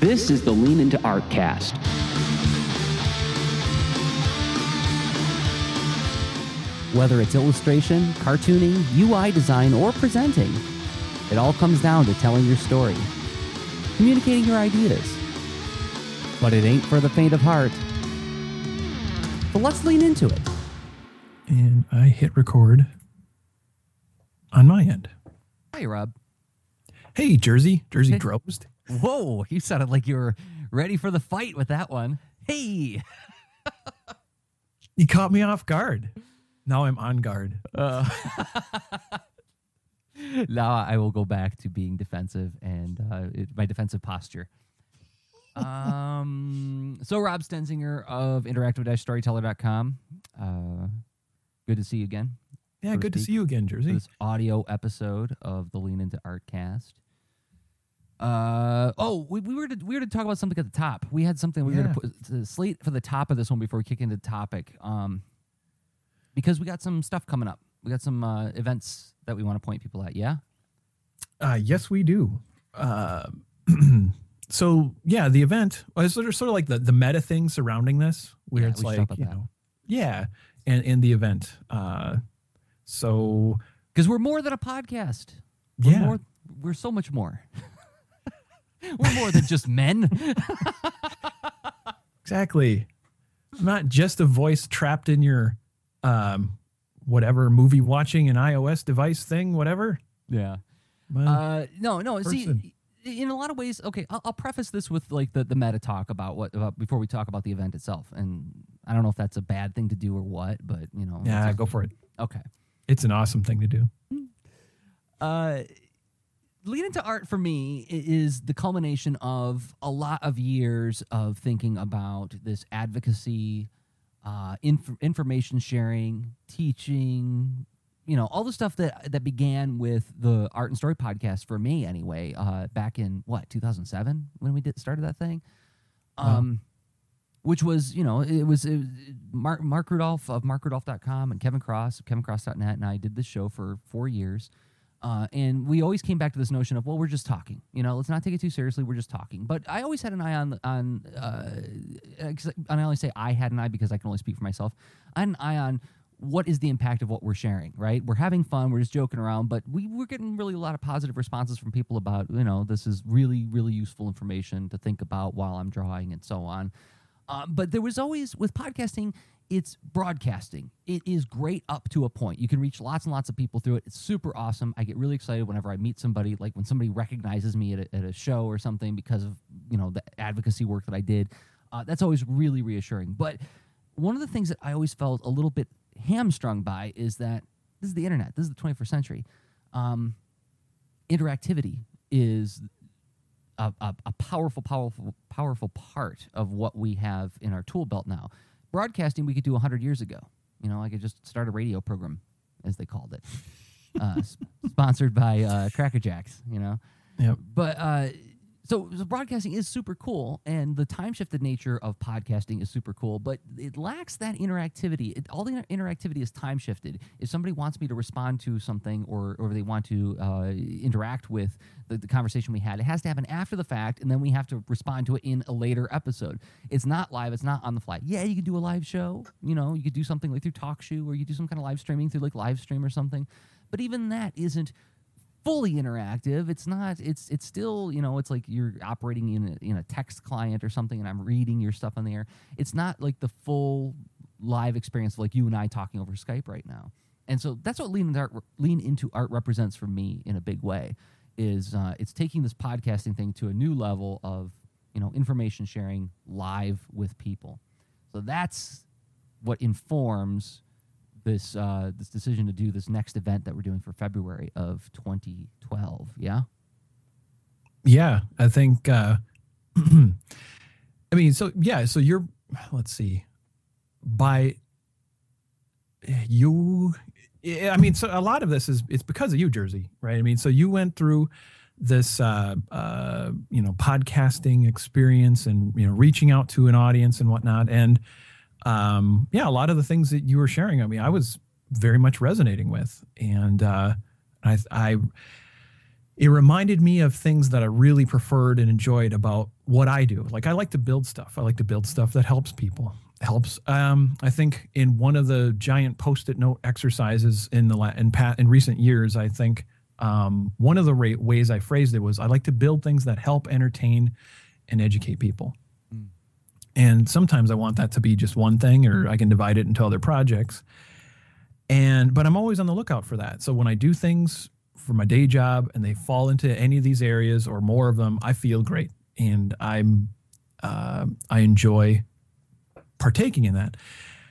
This is the Lean Into Art Cast. Whether it's illustration, cartooning, UI design, or presenting, it all comes down to telling your story, communicating your ideas. But it ain't for the faint of heart. So let's lean into it. And I hit record on my end. Hey, Rob. Hey, Jersey Drozd. Whoa, you sounded like you were ready for the fight with that one. Hey. You caught me off guard. Now I'm on guard. Now I will go back to being defensive and my defensive posture. So Rob Stenzinger of interactive-storyteller.com. Good to see you again. Yeah, good to see you again, Jersey. This audio episode of the Lean Into Art Cast. We were to talk about something at the top. We had something we were going to put to slate for the top of this one before we kick into the topic. Because we got some stuff coming up. We got some events that we want to point people at. Yeah. Yes, we do. So yeah, the event is sort of like the meta thing surrounding this, where it's like, and the event. So because we're more than a podcast. We're so much more. We're more than just men. Exactly. I'm not just a voice trapped in your whatever movie watching an iOS device thing, whatever. Yeah. No. See, in a lot of ways, okay, I'll preface this with like the meta talk about before we talk about the event itself. And I don't know if that's a bad thing to do or what, but you know. Yeah, go for it. Okay. It's an awesome thing to do. Lean Into Art for me is the culmination of a lot of years of thinking about this advocacy, information sharing, teaching, you know, all the stuff that began with the Art and Story podcast for me anyway, back in 2007 when we started that thing. Which was, you know, it was Mark Rudolph of markrudolph.com and Kevin Cross of kevincross.net, and I did this show for 4 years. And we always came back to this notion of, well, we're just talking. You know, let's not take it too seriously. We're just talking. But I always had an eye and I only say I had an eye because I can only speak for myself. I had an eye on what is the impact of what we're sharing, right? We're having fun. We're just joking around. But we're getting really a lot of positive responses from people about, you know, this is really, really useful information to think about while I'm drawing and so on. But there was always, with podcasting, it's broadcasting. It is great up to a point. You can reach lots and lots of people through it. It's super awesome. I get really excited whenever I meet somebody, like when somebody recognizes me at a show or something because of, you know, the advocacy work that I did. That's always really reassuring. But one of the things that I always felt a little bit hamstrung by is that this is the internet. This is the 21st century. Interactivity is a powerful part of what we have in our tool belt now. Broadcasting we could do 100 years ago. You know, I could just start a radio program, as they called it, sponsored by Cracker Jacks. You know, But so broadcasting is super cool, and the time-shifted nature of podcasting is super cool, but it lacks that interactivity. All the interactivity is time-shifted. If somebody wants me to respond to something or they want to interact with the conversation we had, it has to happen after the fact, and then we have to respond to it in a later episode. It's not live. It's not on the fly. Yeah, you could do a live show. You know, you could do something like through TalkShoe, or you could do some kind of live streaming through like Livestream or something, but even that isn't fully interactive. It's not. It's still, you know, it's like you're operating in a text client or something, and I'm reading your stuff on the air. It's not like the full live experience of like you and I talking over Skype right now. And so that's what Lean Into Art represents for me in a big way. Is it's taking this podcasting thing to a new level of, you know, information sharing live with people. So that's what informs this decision to do this next event that we're doing for February of 2012. Yeah. Yeah, I think. I mean, so you're. Let's see. By you, I mean, so a lot of this it's because of you, Jersey, right? I mean, so you went through this, podcasting experience and, you know, reaching out to an audience and whatnot, and a lot of the things that you were sharing, I mean, I was very much resonating with, and it reminded me of things that I really preferred and enjoyed about what I do. Like, I like to build stuff. I like to build stuff that helps people. Helps. I think in one of the giant Post-it note exercises in recent years, I think one of the ways I phrased it was, I like to build things that help entertain and educate people. Mm. And sometimes I want that to be just one thing, or I can divide it into other projects. But I'm always on the lookout for that. So when I do things for my day job and they fall into any of these areas or more of them, I feel great. And I enjoy partaking in that.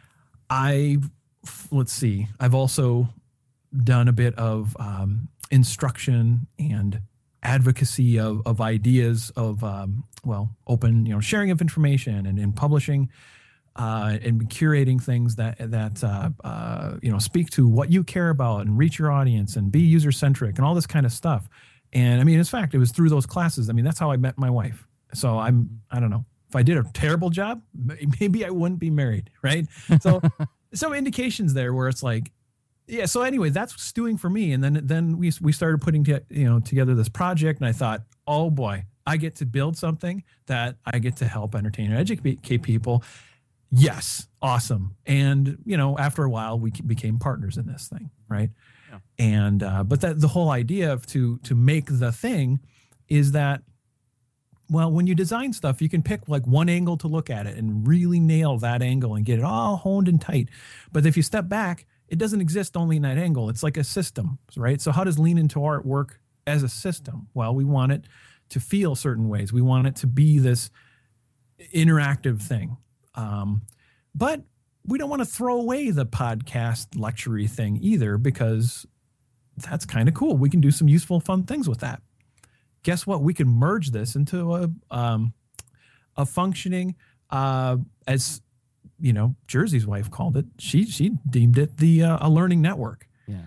Let's see. I've also done a bit of instruction and advocacy of ideas of open, sharing of information and publishing and curating things that speak to what you care about and reach your audience and be user centric and all this kind of stuff. And I mean, in fact, it was through those classes. I mean, that's how I met my wife. So I don't know. If I did a terrible job, maybe I wouldn't be married, right? So some indications there where it's like, yeah. So anyway, that's stewing for me. And then we started putting together this project, and I thought, oh boy, I get to build something that I get to help entertain and educate people. Yes, awesome. And after a while, we became partners in this thing, right? Yeah. And but the whole idea of to make the thing is that, well, when you design stuff, you can pick like one angle to look at it and really nail that angle and get it all honed and tight. But if you step back, it doesn't exist only in that angle. It's like a system, right? So how does Lean Into Art work as a system? Well, we want it to feel certain ways. We want it to be this interactive thing. But we don't want to throw away the podcast lecture-y thing either, because that's kind of cool. We can do some useful, fun things with that. Guess what? We can merge this into a functioning, as Jersey's wife called it. She deemed it a learning network. Yeah.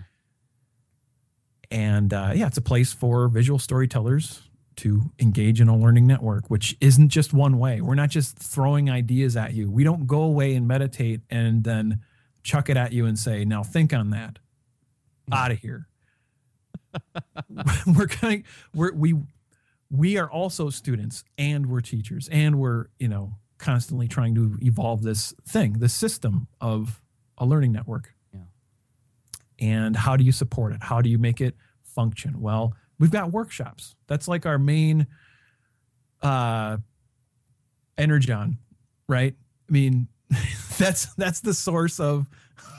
And it's a place for visual storytellers to engage in a learning network, which isn't just one way. We're not just throwing ideas at you. We don't go away and meditate and then chuck it at you and say, now think on that. Out of here. We are also students, and we're teachers, and we're, constantly trying to evolve this system of a learning network. Yeah. And how do you support it? How do you make it function? Well, we've got workshops. That's like our main energon, right? I mean, that's the source of.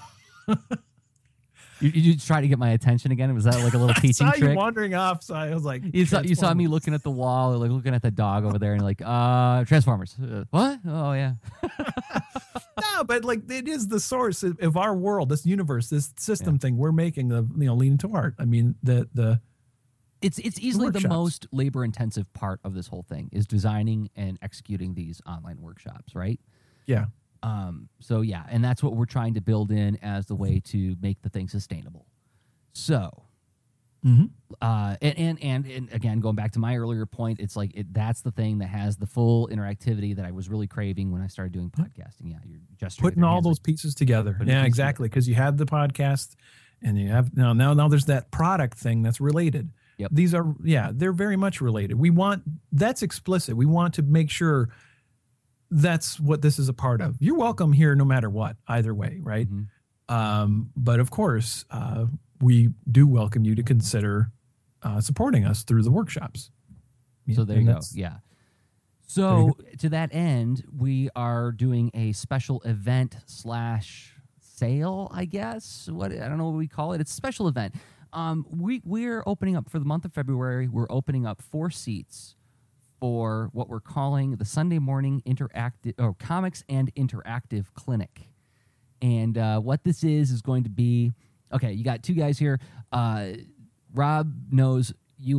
You try to get my attention again? Was that like a little teaching I saw trick? You wandering off, so I was like, you saw me looking at the wall, or like looking at the dog over there, and like, Transformers. What? Oh yeah. No, but like it is the source of our world, this universe, this system thing we're making. The Lean Into Art. I mean, It's easily the most labor intensive part of this whole thing is designing and executing these online workshops, right? Yeah. So yeah, and that's what we're trying to build in as the way to make the thing sustainable. So, and again, going back to my earlier point, it's like that's the thing that has the full interactivity that I was really craving when I started doing podcasting. Yeah, you're just putting all those pieces together. Yeah, exactly. Because you have the podcast, and you have now there's that product thing that's related. Yep. These are they're very much related. That's explicit. We want to make sure that's what this is a part of. You're welcome here no matter what, either way, right? Mm-hmm. But of course, we do welcome you to consider supporting us through the workshops. So there you go. Yeah. So to that end, we are doing a special event / sale, I guess. I don't know what we call it. It's a special event. We're opening up for the month of February. We're opening up 4 seats for what we're calling the Sunday Morning Comics and Interactive Clinic. And what this is going to be, okay, you got 2 guys here. Rob knows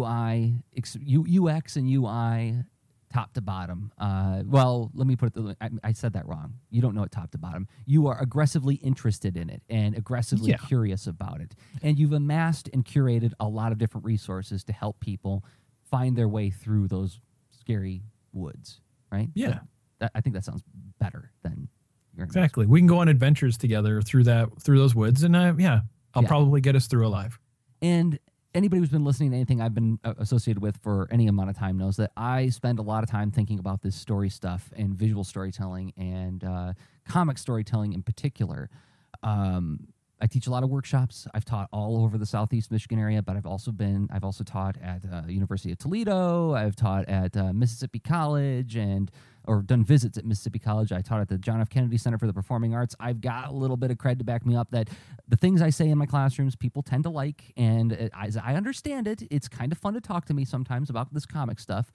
UX and UI top to bottom. Well, let me put it, I said that wrong. You don't know it top to bottom. You are aggressively interested in it and aggressively curious about it. And you've amassed and curated a lot of different resources to help people find their way through those scary woods, right? Yeah. I think that sounds better than your exactly. We can go on adventures together through those woods, and I'll probably get us through alive. And anybody who's been listening to anything I've been associated with for any amount of time knows that I spend a lot of time thinking about this story stuff and visual storytelling and comic storytelling in particular. I teach a lot of workshops. I've taught all over the Southeast Michigan area, but I've also taught at University of Toledo. I've taught at Mississippi College or done visits at Mississippi College. I taught at the John F. Kennedy Center for the Performing Arts. I've got a little bit of cred to back me up that the things I say in my classrooms, people tend to like. And as I understand it, it's kind of fun to talk to me sometimes about this comic stuff.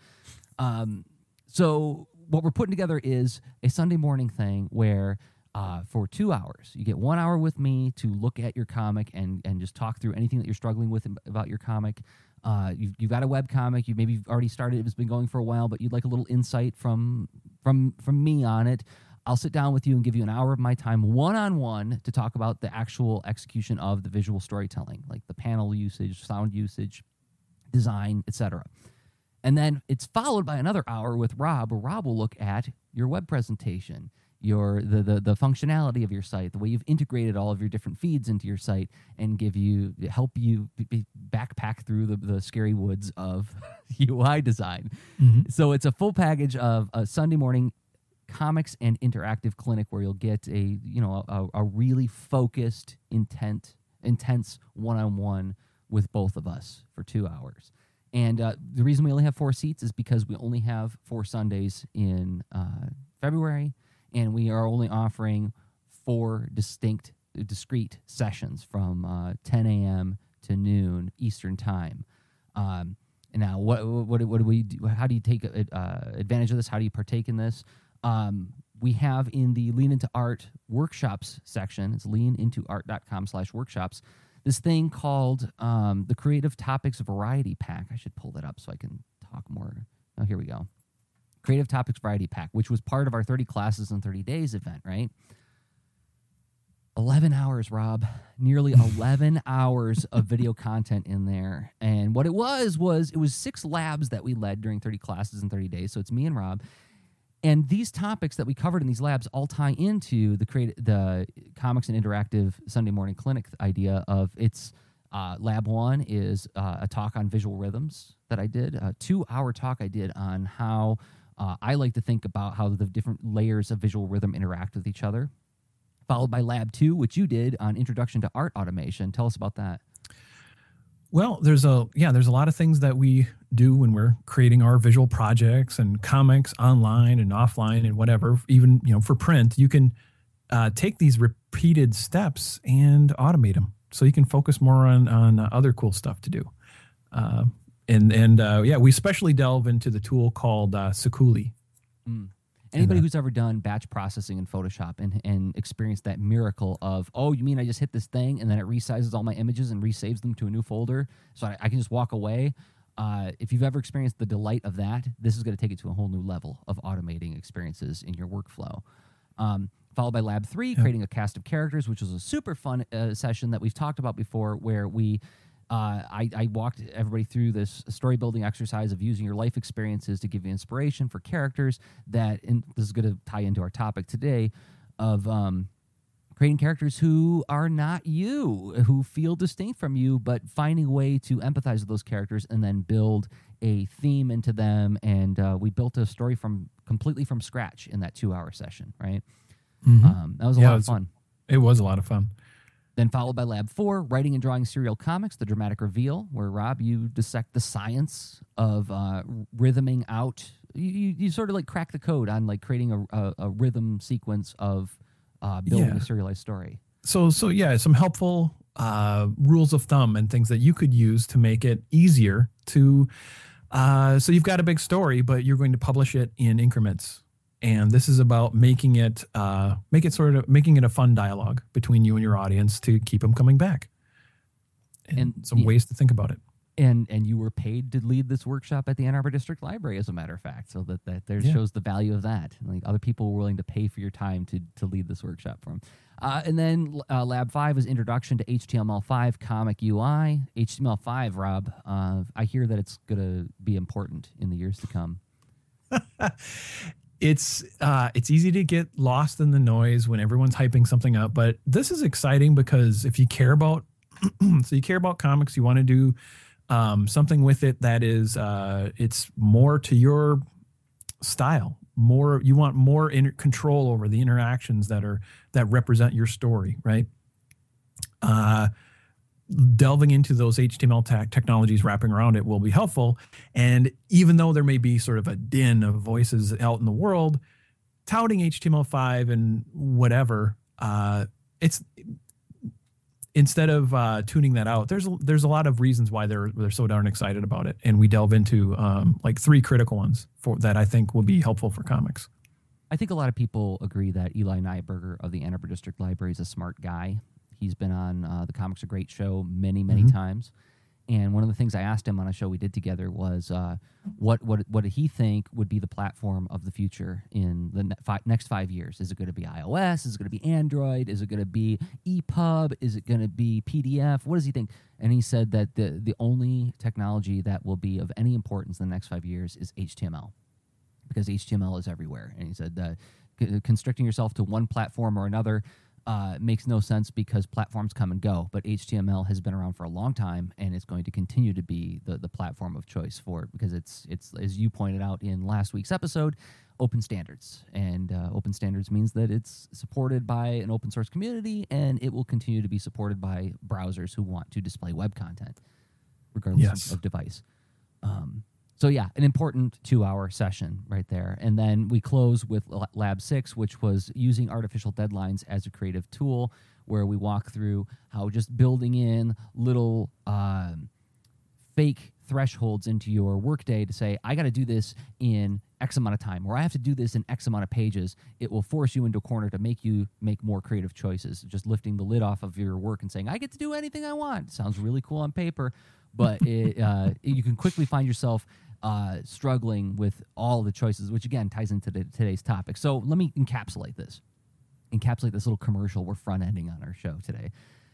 So what we're putting together is a Sunday morning thing where for 2 hours, you get 1 hour with me to look at your comic and just talk through anything that you're struggling with about your comic. You've got a web comic. You maybe already started. It's been going for a while, but you'd like a little insight from me on it. I'll sit down with you and give you an hour of my time one-on-one to talk about the actual execution of the visual storytelling, like the panel usage, sound usage, design, etc. And then it's followed by another hour with Rob, where Rob will look at your web presentation, the functionality of your site, the way you've integrated all of your different feeds into your site, and help you backpack through the scary woods of UI design. Mm-hmm. So it's a full package of a Sunday morning comics and interactive clinic where you'll get a really focused, intense one-on-one with both of us for 2 hours. And the reason we only have 4 seats is because we only have 4 Sundays in February. And we are only offering 4 discrete sessions from 10 a.m. to noon Eastern time. And now, what do we do? How do you take advantage of this? How do you partake in this? We have in the Lean Into Art workshops section, it's leanintoart.com/workshops, this thing called the Creative Topics Variety Pack. I should pull that up so I can talk more. Oh, here we go. Creative Topics Variety Pack, which was part of our 30 classes in 30 days event, right? 11 hours, Rob. Nearly 11 hours of video content in there. And what it was 6 labs that we led during 30 classes in 30 days. So it's me and Rob. And these topics that we covered in these labs all tie into the comics and interactive Sunday morning clinic idea of its lab 1 is a talk on visual rhythms that I did, a 2-hour talk I did on how I like to think about how the different layers of visual rhythm interact with each other, followed by Lab 2, which you did on Introduction to Art Automation. Tell us about that. Well, there's a lot of things that we do when we're creating our visual projects and comics online and offline and whatever. Even for print, you can take these repeated steps and automate them, so you can focus more on other cool stuff to do. We especially delve into the tool called Sakuli. Anybody who's ever done batch processing in Photoshop and experienced that miracle of, oh, you mean I just hit this thing and then it resizes all my images and resaves them to a new folder so I can just walk away? If you've ever experienced the delight of that, this is going to take it to a whole new level of automating experiences in your workflow. Followed by Lab 3, creating a cast of characters, which was a super fun session that we've talked about before, where I walked everybody through this story building exercise of using your life experiences to give you inspiration for characters this is going to tie into our topic today of creating characters who are not you, who feel distinct from you, but finding a way to empathize with those characters and then build a theme into them. And we built a story completely from scratch in that 2-hour session, right? Mm-hmm. That was a lot of fun. It was a lot of fun. Then followed by Lab 4, writing and drawing serial comics, the dramatic reveal, where, Rob, you dissect the science of rhythming out. You sort of like crack the code on like creating a rhythm sequence of building a serialized story. So some helpful rules of thumb and things that you could use to make it easier to. So you've got a big story, but you're going to publish it in increments. And this is about making it a fun dialogue between you and your audience to keep them coming back. And some ways to think about it. And you were paid to lead this workshop at the Ann Arbor District Library, as a matter of fact. So that there shows the value of that. Like other people were willing to pay for your time to lead this workshop for them. And then Lab 5 is Introduction to HTML5 Comic UI. HTML5, Rob, I hear that it's going to be important in the years to come. It's easy to get lost in the noise when everyone's hyping something up, but this is exciting because if you care about comics, you want to do something with it that is it's more to your style. More, you want more control over the interactions that represent your story, right? Delving into those HTML technologies wrapping around it will be helpful. And even though there may be sort of a din of voices out in the world touting HTML5 and whatever, it's instead of tuning that out, there's a lot of reasons why they're so darn excited about it. And we delve into like 3 critical ones that I think will be helpful for comics. I think a lot of people agree that Eli Nyberger of the Ann Arbor District Library is a smart guy. He's been on the Comics Are Great show many times. And one of the things I asked him on a show we did together was what did he think would be the platform of the future in the next 5 years? Is it going to be iOS? Is it going to be Android? Is it going to be EPUB? Is it going to be PDF? What does he think? And he said that the only technology that will be of any importance in the next 5 years is HTML, because HTML is everywhere. And he said that constricting yourself to one platform or another makes no sense, because platforms come and go, but HTML has been around for a long time, and it's going to continue to be the platform of choice for it, because it's as you pointed out in last week's episode, open standards. And open standards means that it's supported by an open source community, and it will continue to be supported by browsers who want to display web content, regardless of device. So yeah, an important 2-hour session right there. And then we close with Lab 6, which was using artificial deadlines as a creative tool, where we walk through how just building in little fake thresholds into your workday to say, I got to do this in X amount of time, or I have to do this in X amount of pages. It will force you into a corner to make you make more creative choices. Just lifting the lid off of your work and saying, I get to do anything I want. Sounds really cool on paper, but you can quickly find yourself struggling with all the choices, which again ties into today's topic. So let me encapsulate this little commercial we're front-ending on our show today.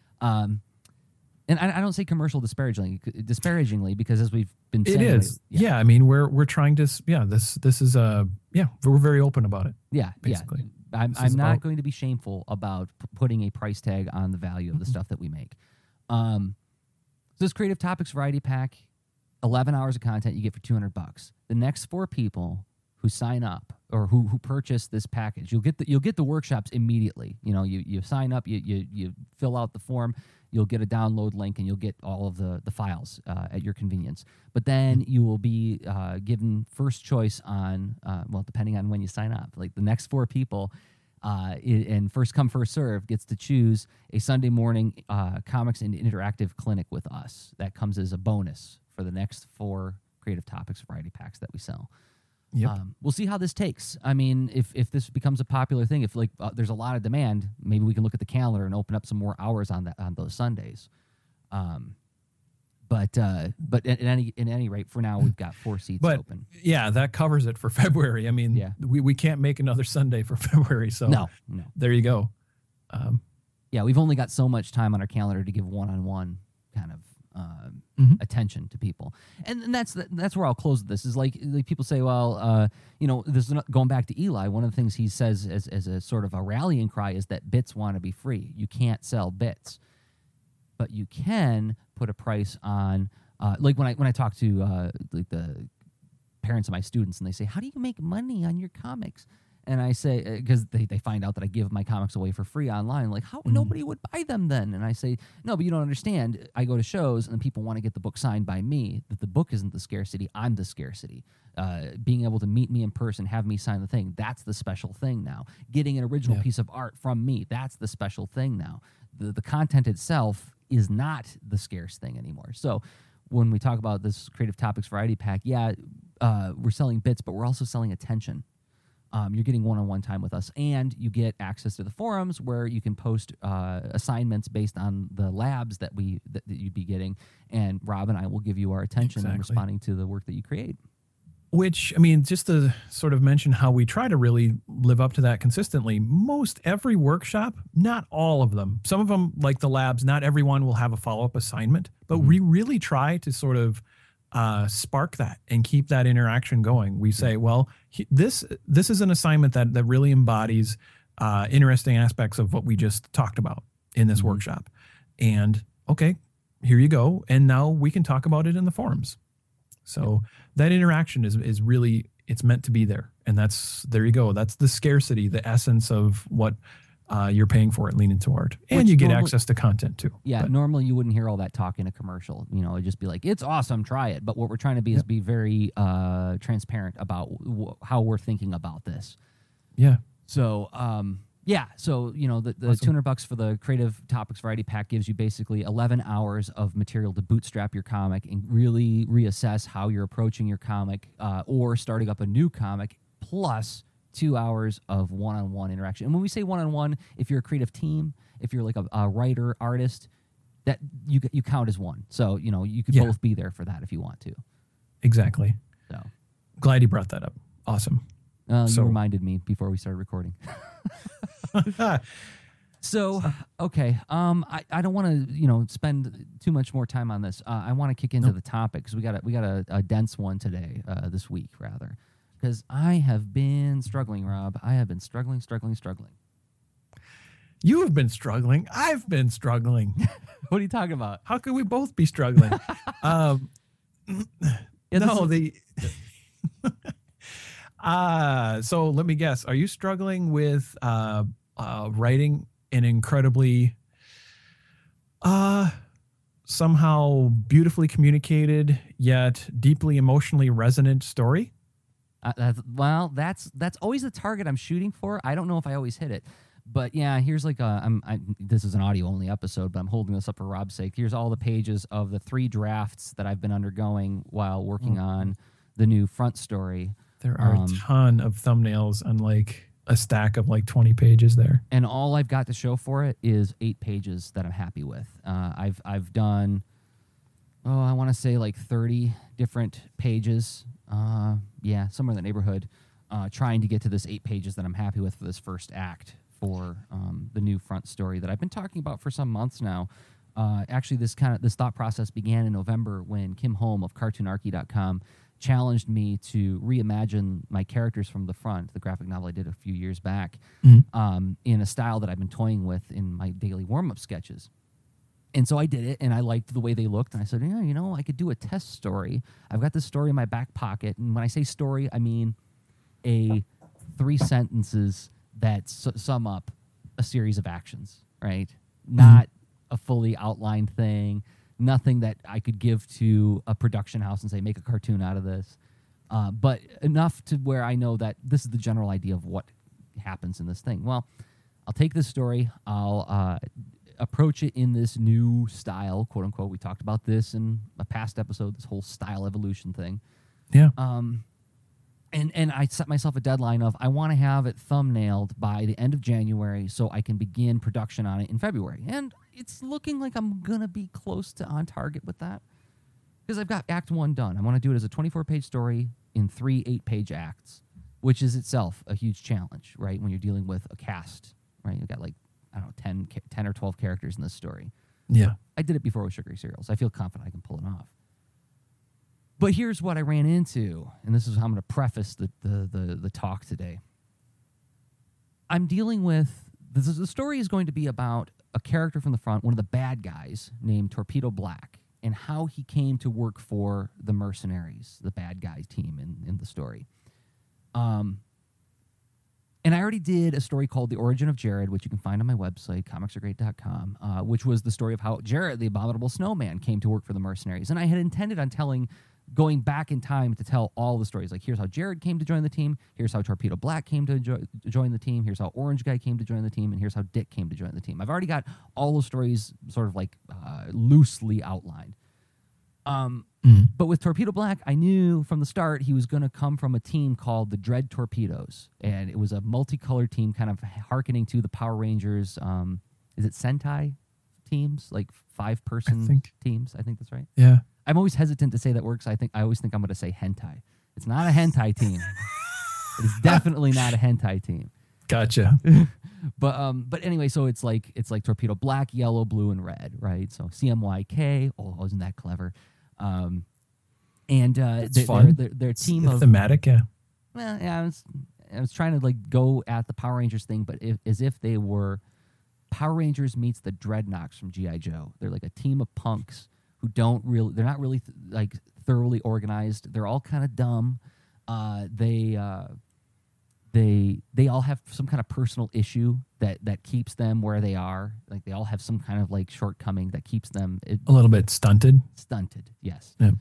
And I don't say commercial disparagingly, because as we've been saying, it is. Yeah. I mean, we're trying to. Yeah. This is we're very open about it. Yeah. Basically, I'm not going to be shameful about putting a price tag on the value of the stuff that we make. So this Creative Topics Variety Pack, 11 hours of content you get for $200. The next 4 people who sign up or who purchase this package, you'll get the workshops immediately. You know, you sign up, you fill out the form, you'll get a download link, and you'll get all of the files at your convenience. But then you will be given first choice on depending on when you sign up. Like the next 4 people, and first come first serve, gets to choose a Sunday morning comics and interactive clinic with us. That comes as a bonus for the next 4 Creative Topics Variety Packs that we sell. Yep. We'll see how this takes. I mean, if this becomes a popular thing, if there's a lot of demand, maybe we can look at the calendar and open up some more hours on those Sundays. But at any rate, for now we've got 4 seats open. Yeah, that covers it for February. I mean, we can't make another Sunday for February, so no. There you go. We've only got so much time on our calendar to give one-on-one kind of attention to people, and that's where I'll close this. Is like people say, well, this is going back to Eli. One of the things he says as a sort of a rallying cry is that bits want to be free. You can't sell bits, but you can put a price on. Like when I talk to the parents of my students, and they say, how do you make money on your comics? And I say, because they find out that I give my comics away for free online, like, how nobody would buy them then? And I say, no, but you don't understand. I go to shows and people want to get the book signed by me. That the book isn't the scarcity, I'm the scarcity. Being able to meet me in person, have me sign the thing, that's the special thing now. Getting an original piece of art from me, that's the special thing now. The content itself is not the scarce thing anymore. So when we talk about this Creative Topics Variety Pack, we're selling bits, but we're also selling attention. You're getting one-on-one time with us, and you get access to the forums where you can post assignments based on the labs that you'd be getting, and Rob and I will give you our attention in responding to the work that you create. Which, I mean, just to sort of mention how we try to really live up to that consistently, most every workshop, not all of them, some of them, like the labs, not everyone will have a follow-up assignment, but we really try to sort of spark that and keep that interaction going. We say, well, this is an assignment that really embodies interesting aspects of what we just talked about in this workshop. And okay, here you go. And now we can talk about it in the forums. So that interaction is really, it's meant to be there. And there you go. That's the scarcity, the essence of what you're paying for at Lean Into Art. And Which you get normally, access to content too. Yeah, normally you wouldn't hear all that talk in a commercial. It'd just be like, it's awesome, try it. But what we're trying to be is be very transparent about how we're thinking about this. Yeah. So, so the Awesome. $200 for the Creative Topics Variety Pack gives you basically 11 hours of material to bootstrap your comic and really reassess how you're approaching your comic or starting up a new comic, plus 2 hours of one-on-one interaction. And when we say one-on-one, if you're a creative team, if you're like a writer, artist, that you count as one. So, you could both be there for that if you want to. Exactly. So Glad you brought that up. Awesome. You reminded me before we started recording. So, okay. I don't want to, spend too much more time on this. I want to kick into the topic because we got a dense one today, this week rather, because I have been struggling, Rob. I have been struggling. You have been struggling. I've been struggling. What are you talking about? How could we both be struggling? So let me guess. Are you struggling with writing an incredibly somehow beautifully communicated yet deeply emotionally resonant story? That's always the target I'm shooting for. I don't know if I always hit it. But yeah, here's like this is an audio only episode, but I'm holding this up for Rob's sake. Here's all the pages of the 3 drafts that I've been undergoing while working on the new front story. There are a ton of thumbnails on like a stack of like 20 pages there. And all I've got to show for it is 8 pages that I'm happy with. I've done, I want to say like 30 different pages. Somewhere in the neighborhood, trying to get to this 8 pages that I'm happy with for this first act for the new front story that I've been talking about for some months now. Actually, this thought process began in November when Kim Holm of CartoonArchy.com challenged me to reimagine my characters from the front, the graphic novel I did a few years back, in a style that I've been toying with in my daily warm-up sketches. And so I did it, and I liked the way they looked, and I said, I could do a test story. I've got this story in my back pocket, and when I say story, I mean 3 sentences that sum up a series of actions, right? Not a fully outlined thing, nothing that I could give to a production house and say, make a cartoon out of this, but enough to where I know that this is the general idea of what happens in this thing. Well, I'll take this story, I'll approach it in this new style, quote unquote. We talked about this in a past episode, this whole style evolution thing. Yeah. And I set myself a deadline of I want to have it thumbnailed by the end of January so I can begin production on it in February. And it's looking like I'm going to be close to on target with that because I've got Act 1 done. I want to do it as a 24-page story in 3 8-page acts, which is itself a huge challenge, right, when you're dealing with a cast, right? You've got 10 or 12 characters in this story. Yeah. I did it before with Sugary Cereals. I feel confident I can pull it off. But here's what I ran into, and this is how I'm going to preface the talk today. I'm dealing with the story is going to be about a character from the front, one of the bad guys named Torpedo Black, and how he came to work for the Mercenaries, the bad guy team in the story. And I already did a story called The Origin of Jared, which you can find on my website, comicsaregreat.com, which was the story of how Jared, the abominable snowman, came to work for the Mercenaries. And I had intended on going back in time to tell all the stories. Like, here's how Jared came to join the team. Here's how Torpedo Black came to join the team. Here's how Orange Guy came to join the team. And here's how Dick came to join the team. I've already got all those stories sort of like loosely outlined. But with Torpedo Black, I knew from the start he was going to come from a team called the Dread Torpedoes. And it was a multicolored team kind of hearkening to the Power Rangers. Is it Sentai teams? Like 5-person teams? I think that's right. Yeah. I'm always hesitant to say that word because I always think I'm going to say hentai. It's not a hentai team. It's definitely not a hentai team. Gotcha. But anyway, so it's like Torpedo Black, Yellow, Blue, and Red, right? So CMYK. Oh, isn't that clever? And their team it's of thematic, yeah. Well, yeah, I was trying to like go at the Power Rangers thing, but as if they were Power Rangers meets the Dreadnoks from G.I. Joe. They're like a team of punks who they're not really like thoroughly organized. They're all kind of dumb. They all have some kind of personal issue that keeps them where they are. Like they all have some kind of like shortcoming that keeps them a little bit stunted. Stunted, yes. Yeah.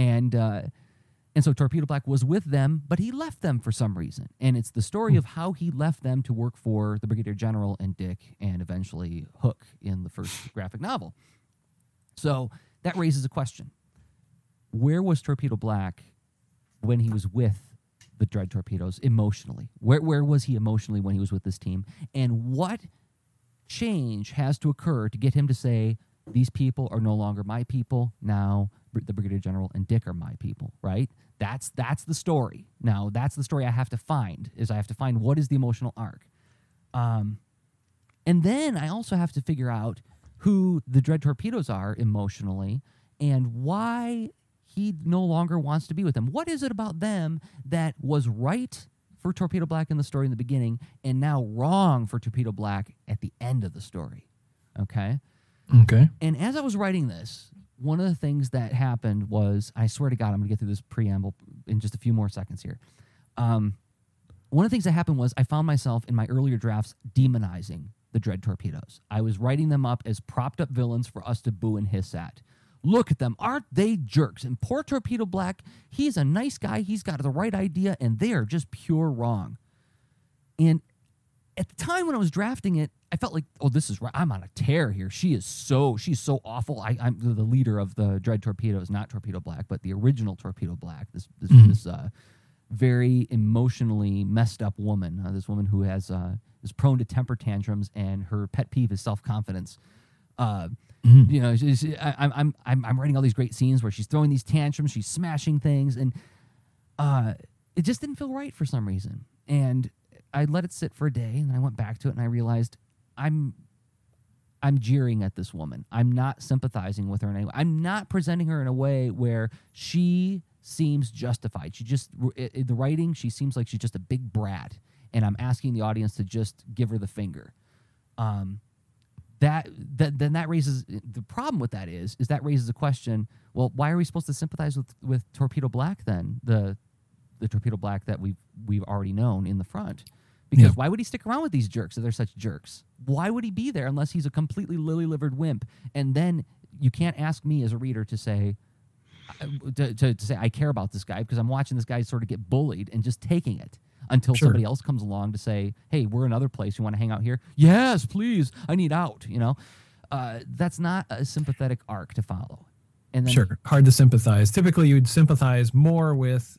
And so Torpedo Black was with them, but he left them for some reason. And it's the story of how he left them to work for the Brigadier General and Dick and eventually Hook in the first graphic novel. So that raises a question. Where was Torpedo Black when he was with the Dread Torpedoes emotionally? Where was he emotionally when he was with this team? And what change has to occur to get him to say, these people are no longer my people. Now the Brigadier General and Dick are my people, right? That's the story. Now, that's the story I have to find, is I have to find what is the emotional arc. And then I also have to figure out who the Dread Torpedoes are emotionally and why he no longer wants to be with them. What is it about them that was right for Torpedo Black in the story in the beginning and now wrong for Torpedo Black at the end of the story? Okay? Okay. And as I was writing this, one of the things that happened was, I swear to God, I'm going to get through this preamble in just a few more seconds here. One of the things that happened was I found myself in my earlier drafts demonizing the Dread Torpedoes. I was writing them up as propped up villains for us to boo and hiss at. Look at them. Aren't they jerks? And poor Torpedo Black, he's a nice guy. He's got the right idea, and they are just pure wrong. And at the time when I was drafting it, I felt like, oh, this is right. I'm on a tear here. She's so awful. I'm the leader of the Dread Torpedoes, not Torpedo Black, but the original Torpedo Black. This very emotionally messed up woman. This woman who is prone to temper tantrums, and her pet peeve is self-confidence. You know, I'm writing all these great scenes where she's throwing these tantrums, she's smashing things, and it just didn't feel right for some reason. And I let it sit for a day, and I went back to it, and I realized I'm jeering at this woman. I'm not sympathizing with her in any way. I'm not presenting her in a way where she seems justified. She just, in the writing, she seems like she's just a big brat, and I'm asking the audience to just give her the finger. Then that raises the problem with that is that raises a question. Well, why are we supposed to sympathize with Torpedo Black then? The Torpedo Black that we've already known in the front. Because why would he stick around with these jerks if they're such jerks? Why would he be there unless he's a completely lily-livered wimp? And then you can't ask me as a reader to say, I care about this guy, because I'm watching this guy sort of get bullied and just taking it until somebody else comes along to say, hey, we're another place. You want to hang out here? Yes, please. I need out. You know, that's not a sympathetic arc to follow. And then, hard to sympathize. Typically, you'd sympathize more with.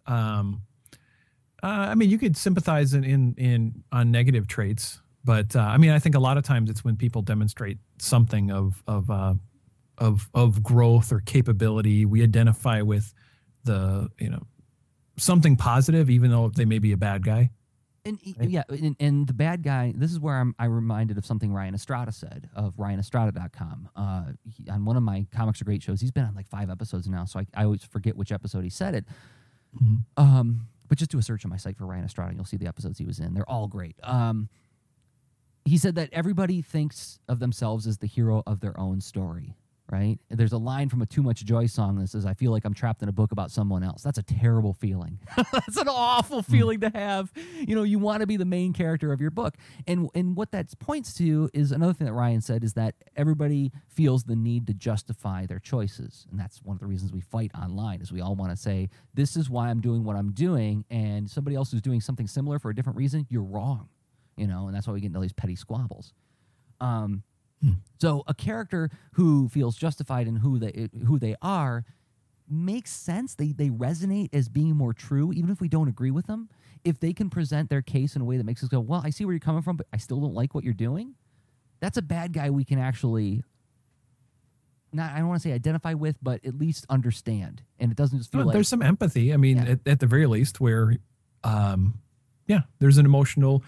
I mean, you could sympathize in on negative traits, but I mean, I think a lot of times it's when people demonstrate something of growth or capability. We identify with something positive, even though they may be a bad guy. And right? And the bad guy. This is where I'm reminded of something Ryan Estrada said of RyanEstrada.com. On one of my Comics Are Great shows, he's been on like 5 episodes now, so I always forget which episode he said it. Mm-hmm. But just do a search on my site for Ryan Estrada, and you'll see the episodes he was in. They're all great. He said that everybody thinks of themselves as the hero of their own story, right? There's a line from a Too Much Joy song that says, I feel like I'm trapped in a book about someone else. That's a terrible feeling. That's an awful feeling to have. You know, you want to be the main character of your book. And what that points to is another thing that Ryan said, is that everybody feels the need to justify their choices. And that's one of the reasons we fight online, is we all want to say, this is why I'm doing what I'm doing, and somebody else who's doing something similar for a different reason, you're wrong. You know, and that's why we get into all these petty squabbles. So a character who feels justified in who they are makes sense. They resonate as being more true, even if we don't agree with them. If they can present their case in a way that makes us go, well, I see where you're coming from, but I still don't like what you're doing. That's a bad guy we can actually I don't want to say identify with, but at least understand. And it doesn't just feel like there's some empathy. I mean, at the very least, where there's an emotional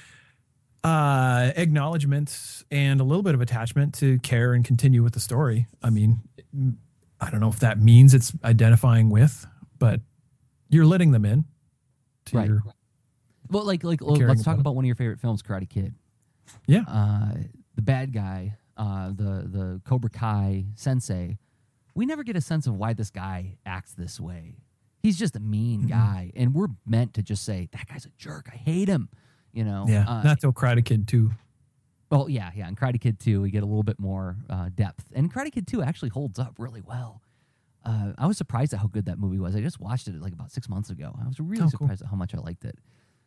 acknowledgement and a little bit of attachment to care and continue with the story. I mean, I don't know if that means it's identifying with, but you're letting them in to well, let's talk about one of your favorite films, Karate Kid. Yeah. the bad guy, the Cobra Kai sensei, we never get a sense of why this guy acts this way. He's just a mean guy, and we're meant to just say, that guy's a jerk. I hate him, you know? Yeah, not till Karate Kid 2. Well, yeah. In Karate Kid 2, we get a little bit more depth. And Karate Kid 2 actually holds up really well. I was surprised at how good that movie was. I just watched it like about 6 months ago. I was really surprised at how much I liked it.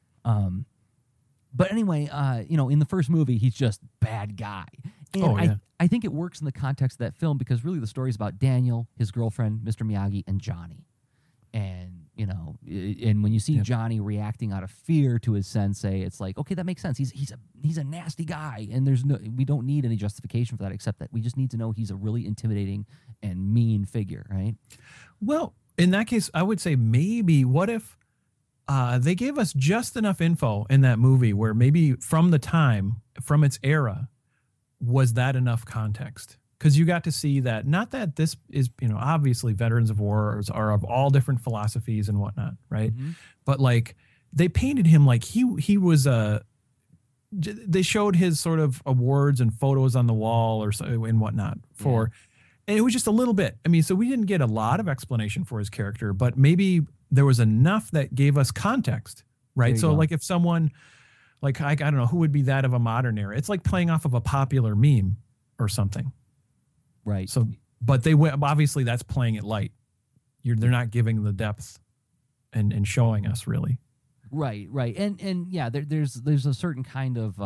But anyway, in the first movie, he's just bad guy. And I think it works in the context of that film because really the story is about Daniel, his girlfriend, Mr. Miyagi, and Johnny. And, and when you see Johnny reacting out of fear to his sensei, it's like, okay, that makes sense. He's a nasty guy, and we don't need any justification for that except that we just need to know he's a really intimidating and mean figure, right? Well, in that case, I would say maybe what if they gave us just enough info in that movie where maybe from its era, was that enough context? Because you got to see that, not that this is, obviously veterans of war are of all different philosophies and whatnot, right? Mm-hmm. But like they painted him like he was they showed his sort of awards and photos on the wall or so and whatnot and it was just a little bit. I mean, so we didn't get a lot of explanation for his character, but maybe there was enough that gave us context, right? So like if someone, like I don't know, who would be that of a modern era? It's like playing off of a popular meme or something. Right. So, but obviously that's playing it light. They're not giving the depth and showing us really. Right. And yeah, there's a certain kind of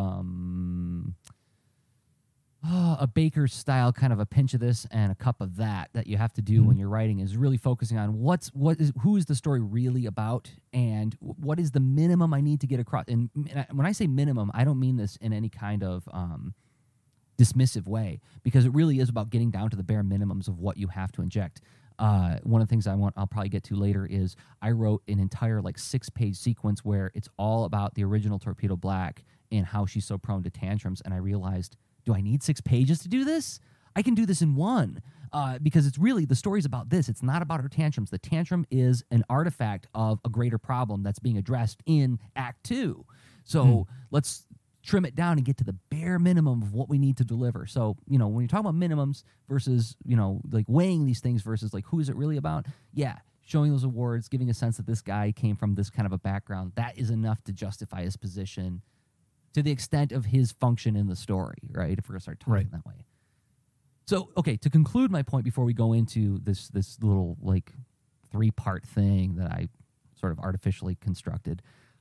a baker's style kind of a pinch of this and a cup of that you have to do when you're writing is really focusing on who is the story really about and what is the minimum I need to get across. And when I say minimum, I don't mean this in any kind of dismissive way, because it really is about getting down to the bare minimums of what you have to inject. One of the things I'll probably get to later is I wrote an entire 6-page sequence where it's all about the original Torpedo Black and how she's so prone to tantrums. And I realized, do I need 6 pages to do this? I can do this in one, because it's really, the story's about this. It's not about her tantrums. The tantrum is an artifact of a greater problem that's being addressed in Act 2. So let's trim it down and get to the bare minimum of what we need to deliver. So, when you talk about minimums versus, weighing these things versus who is it really about? Yeah, showing those awards, giving a sense that this guy came from this kind of a background, that is enough to justify his position to the extent of his function in the story, right? If we're going to start talking that way. So, okay, to conclude my point before we go into this little 3-part thing that I sort of artificially constructed,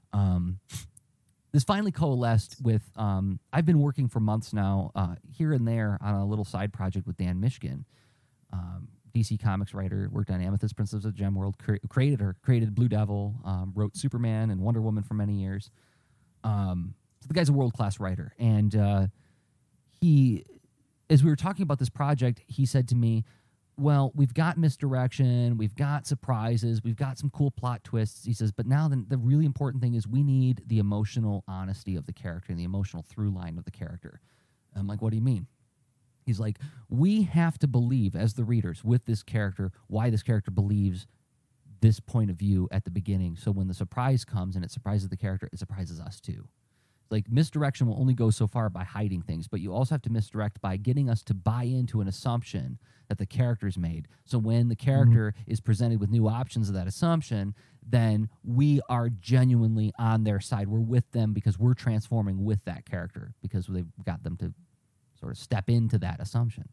this finally coalesced with, I've been working for months now, here and there on a little side project with Dan Mishkin, DC Comics writer, worked on Amethyst Princess of Gemworld, created Blue Devil, wrote Superman and Wonder Woman for many years. So the guy's a world-class writer. And he, as we were talking about this project, he said to me, well, we've got misdirection, we've got surprises, we've got some cool plot twists. He says, but now the really important thing is we need the emotional honesty of the character and the emotional through line of the character. I'm like, what do you mean? He's like, we have to believe as the readers with this character why this character believes this point of view at the beginning. So when the surprise comes and it surprises the character, it surprises us too. Misdirection will only go so far by hiding things, but you also have to misdirect by getting us to buy into an assumption that the character's made. So when the character is presented with new options of that assumption, then we are genuinely on their side. We're with them because we're transforming with that character because they've got them to sort of step into that assumption.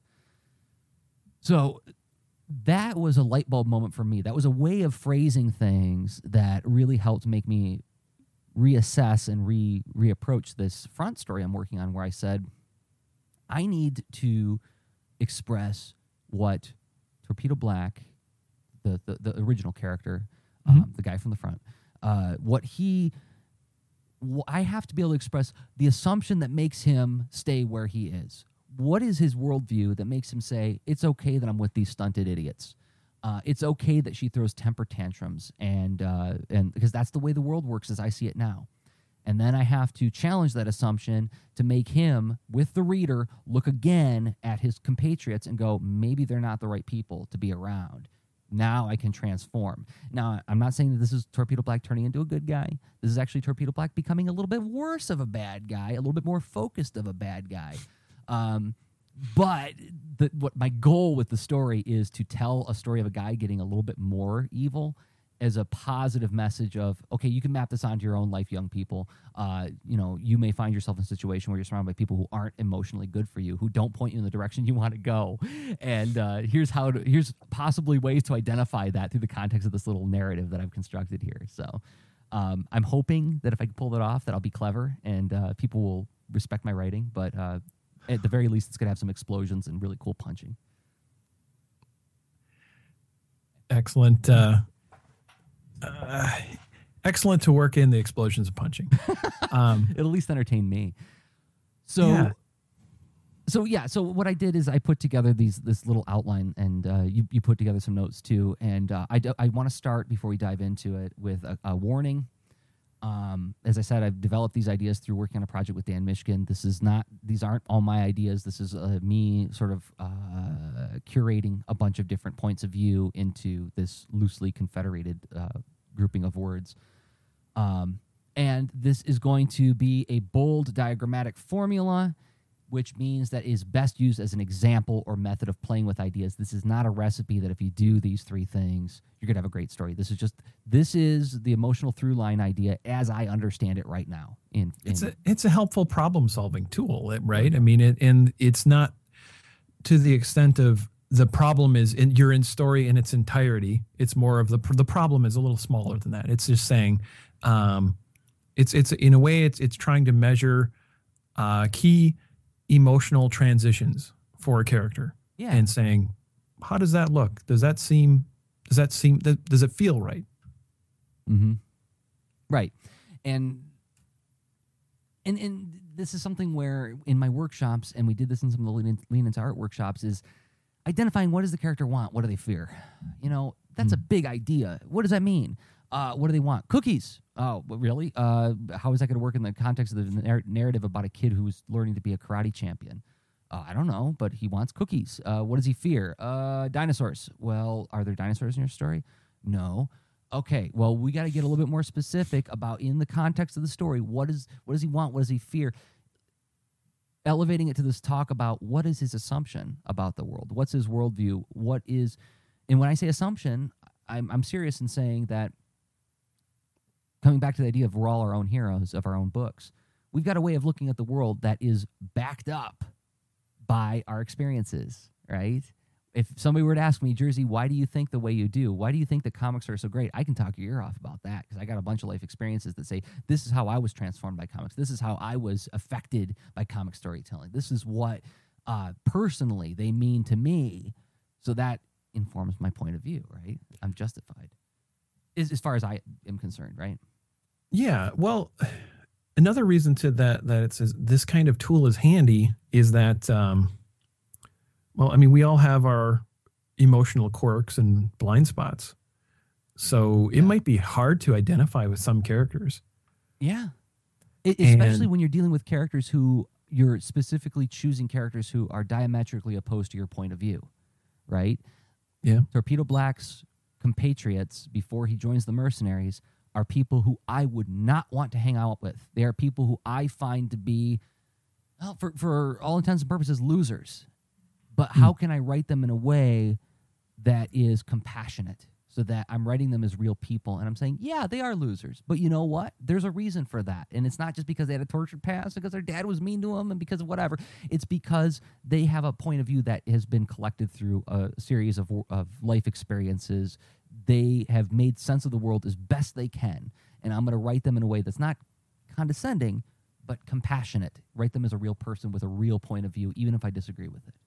So that was a light bulb moment for me. That was a way of phrasing things that really helped make me reassess and reapproach this front story I'm working on, where I said, I need to express what Torpedo Black, the original character, the guy from the front, I have to be able to express the assumption that makes him stay where he is. What is his worldview that makes him say, it's okay that I'm with these stunted idiots? It's okay that she throws temper tantrums, and because that's the way the world works as I see it now. And then I have to challenge that assumption to make him, with the reader, look again at his compatriots and go, maybe they're not the right people to be around. Now I can transform. Now, I'm not saying that this is Torpedo Black turning into a good guy. This is actually Torpedo Black becoming a little bit worse of a bad guy, a little bit more focused of a bad guy. But what my goal with the story is to tell a story of a guy getting a little bit more evil as a positive message of, okay, you can map this onto your own life, young people. You may find yourself in a situation where you're surrounded by people who aren't emotionally good for you, who don't point you in the direction you want to go. And here's possibly ways to identify that through the context of this little narrative that I've constructed here. So I'm hoping that if I can pull it off, that I'll be clever and people will respect my writing. But at the very least, it's going to have some explosions and really cool punching. Excellent. Excellent to work in the explosions of punching. It'll at least entertain me. So what I did is I put together this little outline, and you put together some notes too. And I want to start, before we dive into it, with a warning. As I said, I've developed these ideas through working on a project with Dan Mishkin. These aren't all my ideas. This is me sort of curating a bunch of different points of view into this loosely confederated grouping of words. And this is going to be a bold diagrammatic formula, which means that is best used as an example or method of playing with ideas. This is not a recipe that if you do these three things, you're going to have a great story. This is the emotional through line idea as I understand it right now. It's a helpful problem solving tool, right? I mean, it's not to the extent of the problem is you're in story in its entirety. It's more of the problem is a little smaller than that. It's just saying, it's in a way it's trying to measure key emotional transitions for a character, and saying, how does that look? Does it feel right? Mm-hmm. Right. And this is something where in my workshops, and we did this in some of the Lean Into Art workshops, is identifying what does the character want? What do they fear? That's a big idea. What does that mean? What do they want? Cookies. Oh, really? How is that going to work in the context of the narrative about a kid who's learning to be a karate champion? I don't know, but he wants cookies. What does he fear? Dinosaurs. Well, are there dinosaurs in your story? No. Okay, well, we got to get a little bit more specific about, in the context of the story, what does he want? What does he fear? Elevating it to this talk about what is his assumption about the world? What's his worldview? And when I say assumption, I'm serious in saying that, coming back to the idea of we're all our own heroes of our own books, we've got a way of looking at the world that is backed up by our experiences, right? If somebody were to ask me, Jersey, why do you think the way you do? Why do you think that comics are so great? I can talk your ear off about that, because I got a bunch of life experiences that say, this is how I was transformed by comics. This is how I was affected by comic storytelling. This is what personally they mean to me. So that informs my point of view, right? I'm justified as far as I am concerned, right? Yeah. Well, another reason to that it says this kind of tool is handy is that, we all have our emotional quirks and blind spots. So it might be hard to identify with some characters. Yeah. Especially when you're dealing with characters who you're specifically choosing characters who are diametrically opposed to your point of view, right? Yeah. Torpedo Black's compatriots, before he joins the mercenaries, are people who I would not want to hang out with. They are people who I find to be, well, for all intents and purposes, losers. But how can I write them in a way that is compassionate, so that I'm writing them as real people, and I'm saying, yeah, they are losers, but you know what? There's a reason for that, and it's not just because they had a tortured past, because their dad was mean to them, and because of whatever. It's because they have a point of view that has been collected through a series of life experiences. They have made sense of the world as best they can, and I'm going to write them in a way that's not condescending, but compassionate. Write them as a real person with a real point of view, even if I disagree with it.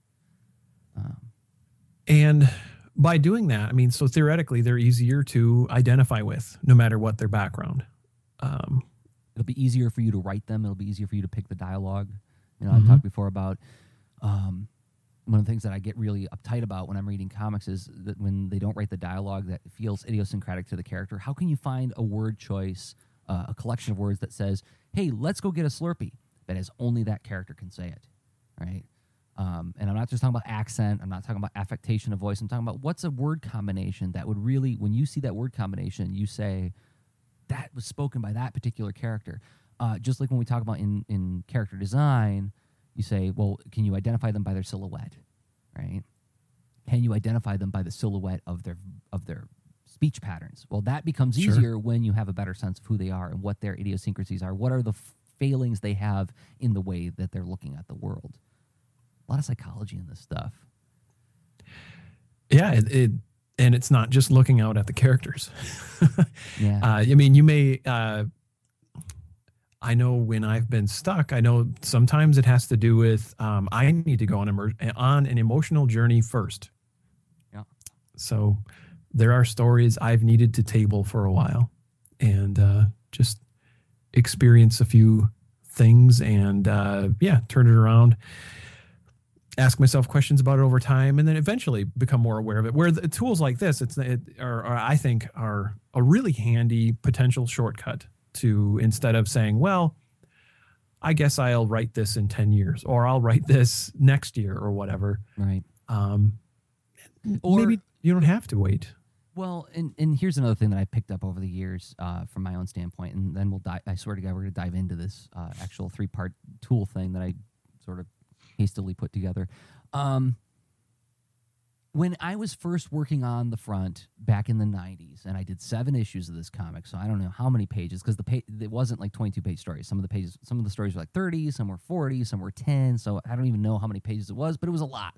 And by doing that, so theoretically, they're easier to identify with, no matter what their background. It'll be easier for you to write them. It'll be easier for you to pick the dialogue. I've talked before about one of the things that I get really uptight about when I'm reading comics is that when they don't write the dialogue that feels idiosyncratic to the character. How can you find a word choice, a collection of words that says, hey, let's go get a Slurpee, that is only that character can say it, right? And I'm not just talking about accent. I'm not talking about affectation of voice. I'm talking about what's a word combination that would really, when you see that word combination, you say, that was spoken by that particular character. Just like when we talk about in character design, You say, well, can you identify them by their silhouette, right? Can you identify them by the silhouette of their speech patterns? Well, that becomes Sure. easier when you have a better sense of who they are and what their idiosyncrasies are. What are the failings they have in the way that they're looking at the world? A lot of psychology in this stuff. Yeah, and it's not just looking out at the characters. Yeah. I mean, you may. I know when I've been stuck, I know sometimes it has to do with I need to go on an emotional journey first. Yeah. So there are stories I've needed to table for a while and just experience a few things and turn it around. Ask myself questions about it over time, and then eventually become more aware of it. Where the tools like this, I think, are a really handy potential shortcut to, instead of saying, well, I guess I'll write this in 10 years, or I'll write this next year, or whatever. Right. Or maybe you don't have to wait. Well, and here's another thing that I picked up over the years from my own standpoint, and then I swear to God, we're going to dive into this actual 3-part tool thing that I sort of hastily put together. When I was first working on the front back in the 90s, and I did 7 issues of this comic, so I don't know how many pages, because it wasn't like 22-page stories. Some of the stories were like 30, some were 40, some were 10, so I don't even know how many pages it was, but it was a lot.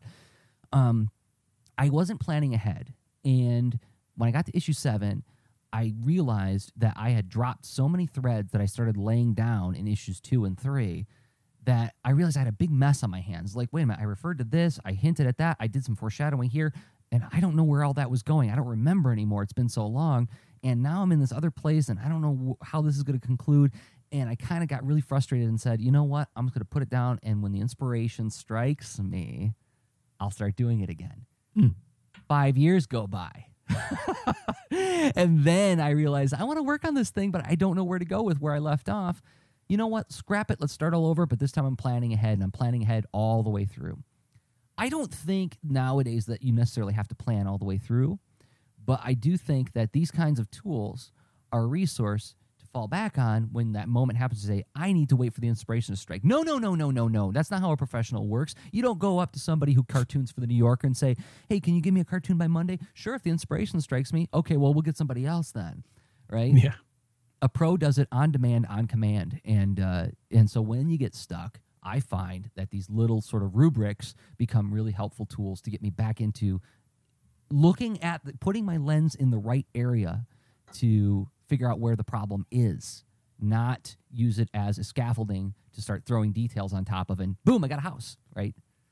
I wasn't planning ahead, and when I got to issue 7, I realized that I had dropped so many threads that I started laying down in issues 2 and 3 that I realized I had a big mess on my hands. Like, wait a minute, I referred to this, I hinted at that, I did some foreshadowing here, and I don't know where all that was going. I don't remember anymore. It's been so long. And now I'm in this other place, and I don't know how this is going to conclude. And I kind of got really frustrated and said, you know what? I'm just going to put it down, and when the inspiration strikes me, I'll start doing it again. 5 years go by. And then I realized I want to work on this thing, but I don't know where to go with where I left off. You know what? Scrap it. Let's start all over. But this time I'm planning ahead, and I'm planning ahead all the way through. I don't think nowadays that you necessarily have to plan all the way through, but I do think that these kinds of tools are a resource to fall back on when that moment happens to say, I need to wait for the inspiration to strike. No. That's not how a professional works. You don't go up to somebody who cartoons for the New Yorker and say, hey, can you give me a cartoon by Monday? Sure, if the inspiration strikes me. Okay, well, we'll get somebody else then, right? Yeah. A pro does it on demand, on command. And so when you get stuck, I find that these little sort of rubrics become really helpful tools to get me back into looking at, putting my lens in the right area to figure out where the problem is, not use it as a scaffolding to start throwing details on top of, and boom, I got a house, right?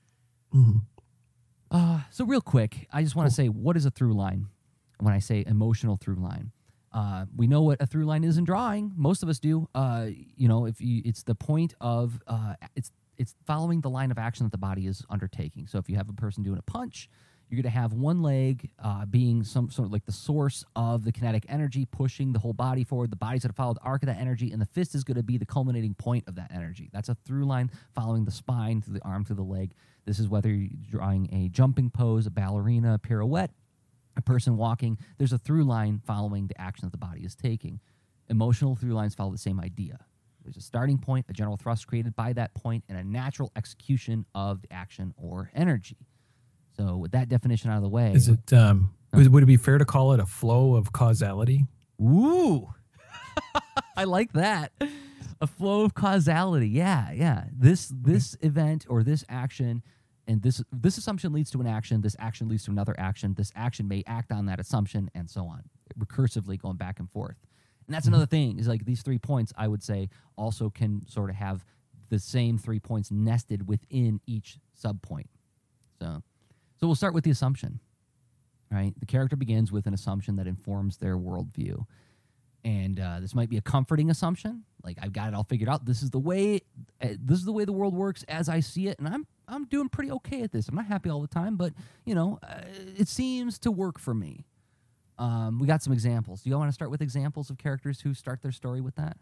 Mm-hmm. So real quick, I just want to say, what is a through line? When I say emotional through line, we know what a through line is in drawing. Most of us do. It's the point of it's following the line of action that the body is undertaking. So if you have a person doing a punch, you're going to have one leg being some sort of like the source of the kinetic energy, pushing the whole body forward. The body's going to follow the arc of that energy, and the fist is going to be the culminating point of that energy. That's a through line following the spine through the arm through the leg. This is whether you're drawing a jumping pose, a ballerina, a pirouette, a person walking. There's a through line following the action that the body is taking. Emotional through lines follow the same idea. There's a starting point, a general thrust created by that point, and a natural execution of the action or energy. So with that definition out of the way... Is it? Would it be fair to call it a flow of causality? Ooh! I like that. A flow of causality. Yeah. This event or this action... And this assumption leads to an action. This action leads to another action. This action may act on that assumption, and so on, recursively going back and forth. And that's another thing, is like these 3 points, I would say, also can sort of have the same 3 points nested within each subpoint. So we'll start with the assumption, right? The character begins with an assumption that informs their worldview. And this might be a comforting assumption, like I've got it all figured out. This is the way the world works as I see it, and I'm doing pretty okay at this. I'm not happy all the time, but it seems to work for me. We got some examples. Do you all want to start with examples of characters who start their story with that?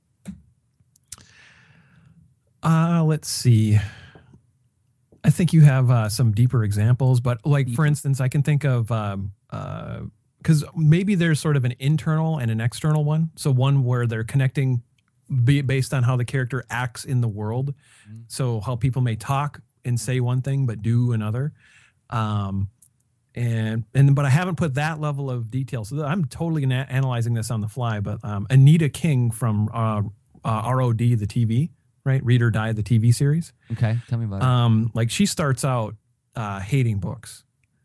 Let's see. I think you have some deeper examples, but like for instance, I can think of because maybe there's sort of an internal and an external one. So one where they're connecting based on how the character acts in the world. Mhm. So how people may talk and say one thing but do another. But I haven't put that level of detail. So I'm totally analyzing this on the fly. But Anita King from ROD, the TV, right? Read or Die, the TV series. Okay, tell me about it. Like she starts out hating books.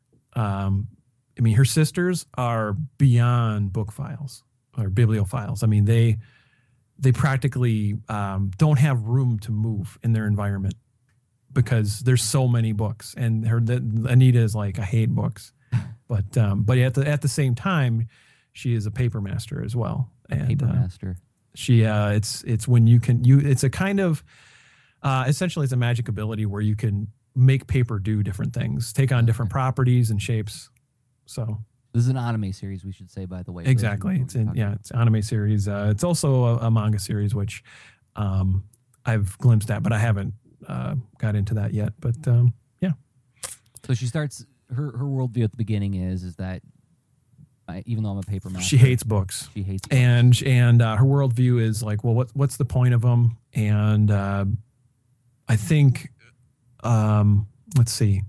I mean, her sisters are beyond book files or bibliophiles. I mean, they practically don't have room to move in their environment because there's so many books. And Anita is like, I hate books, but at the same time, she is a paper master as well. And Paper master. she it's when it's a kind of essentially it's a magic ability where you can make paper do different things, take on different properties and shapes. So this is an anime series, we should say, by the way. Exactly. It's an anime series. It's also a manga series, which I've glimpsed at, but I haven't got into that yet. But yeah. So she starts her worldview at the beginning is that even though I'm a paper master, she hates books. She hates books. And her worldview is like, well, what's the point of them? And I think, let's see,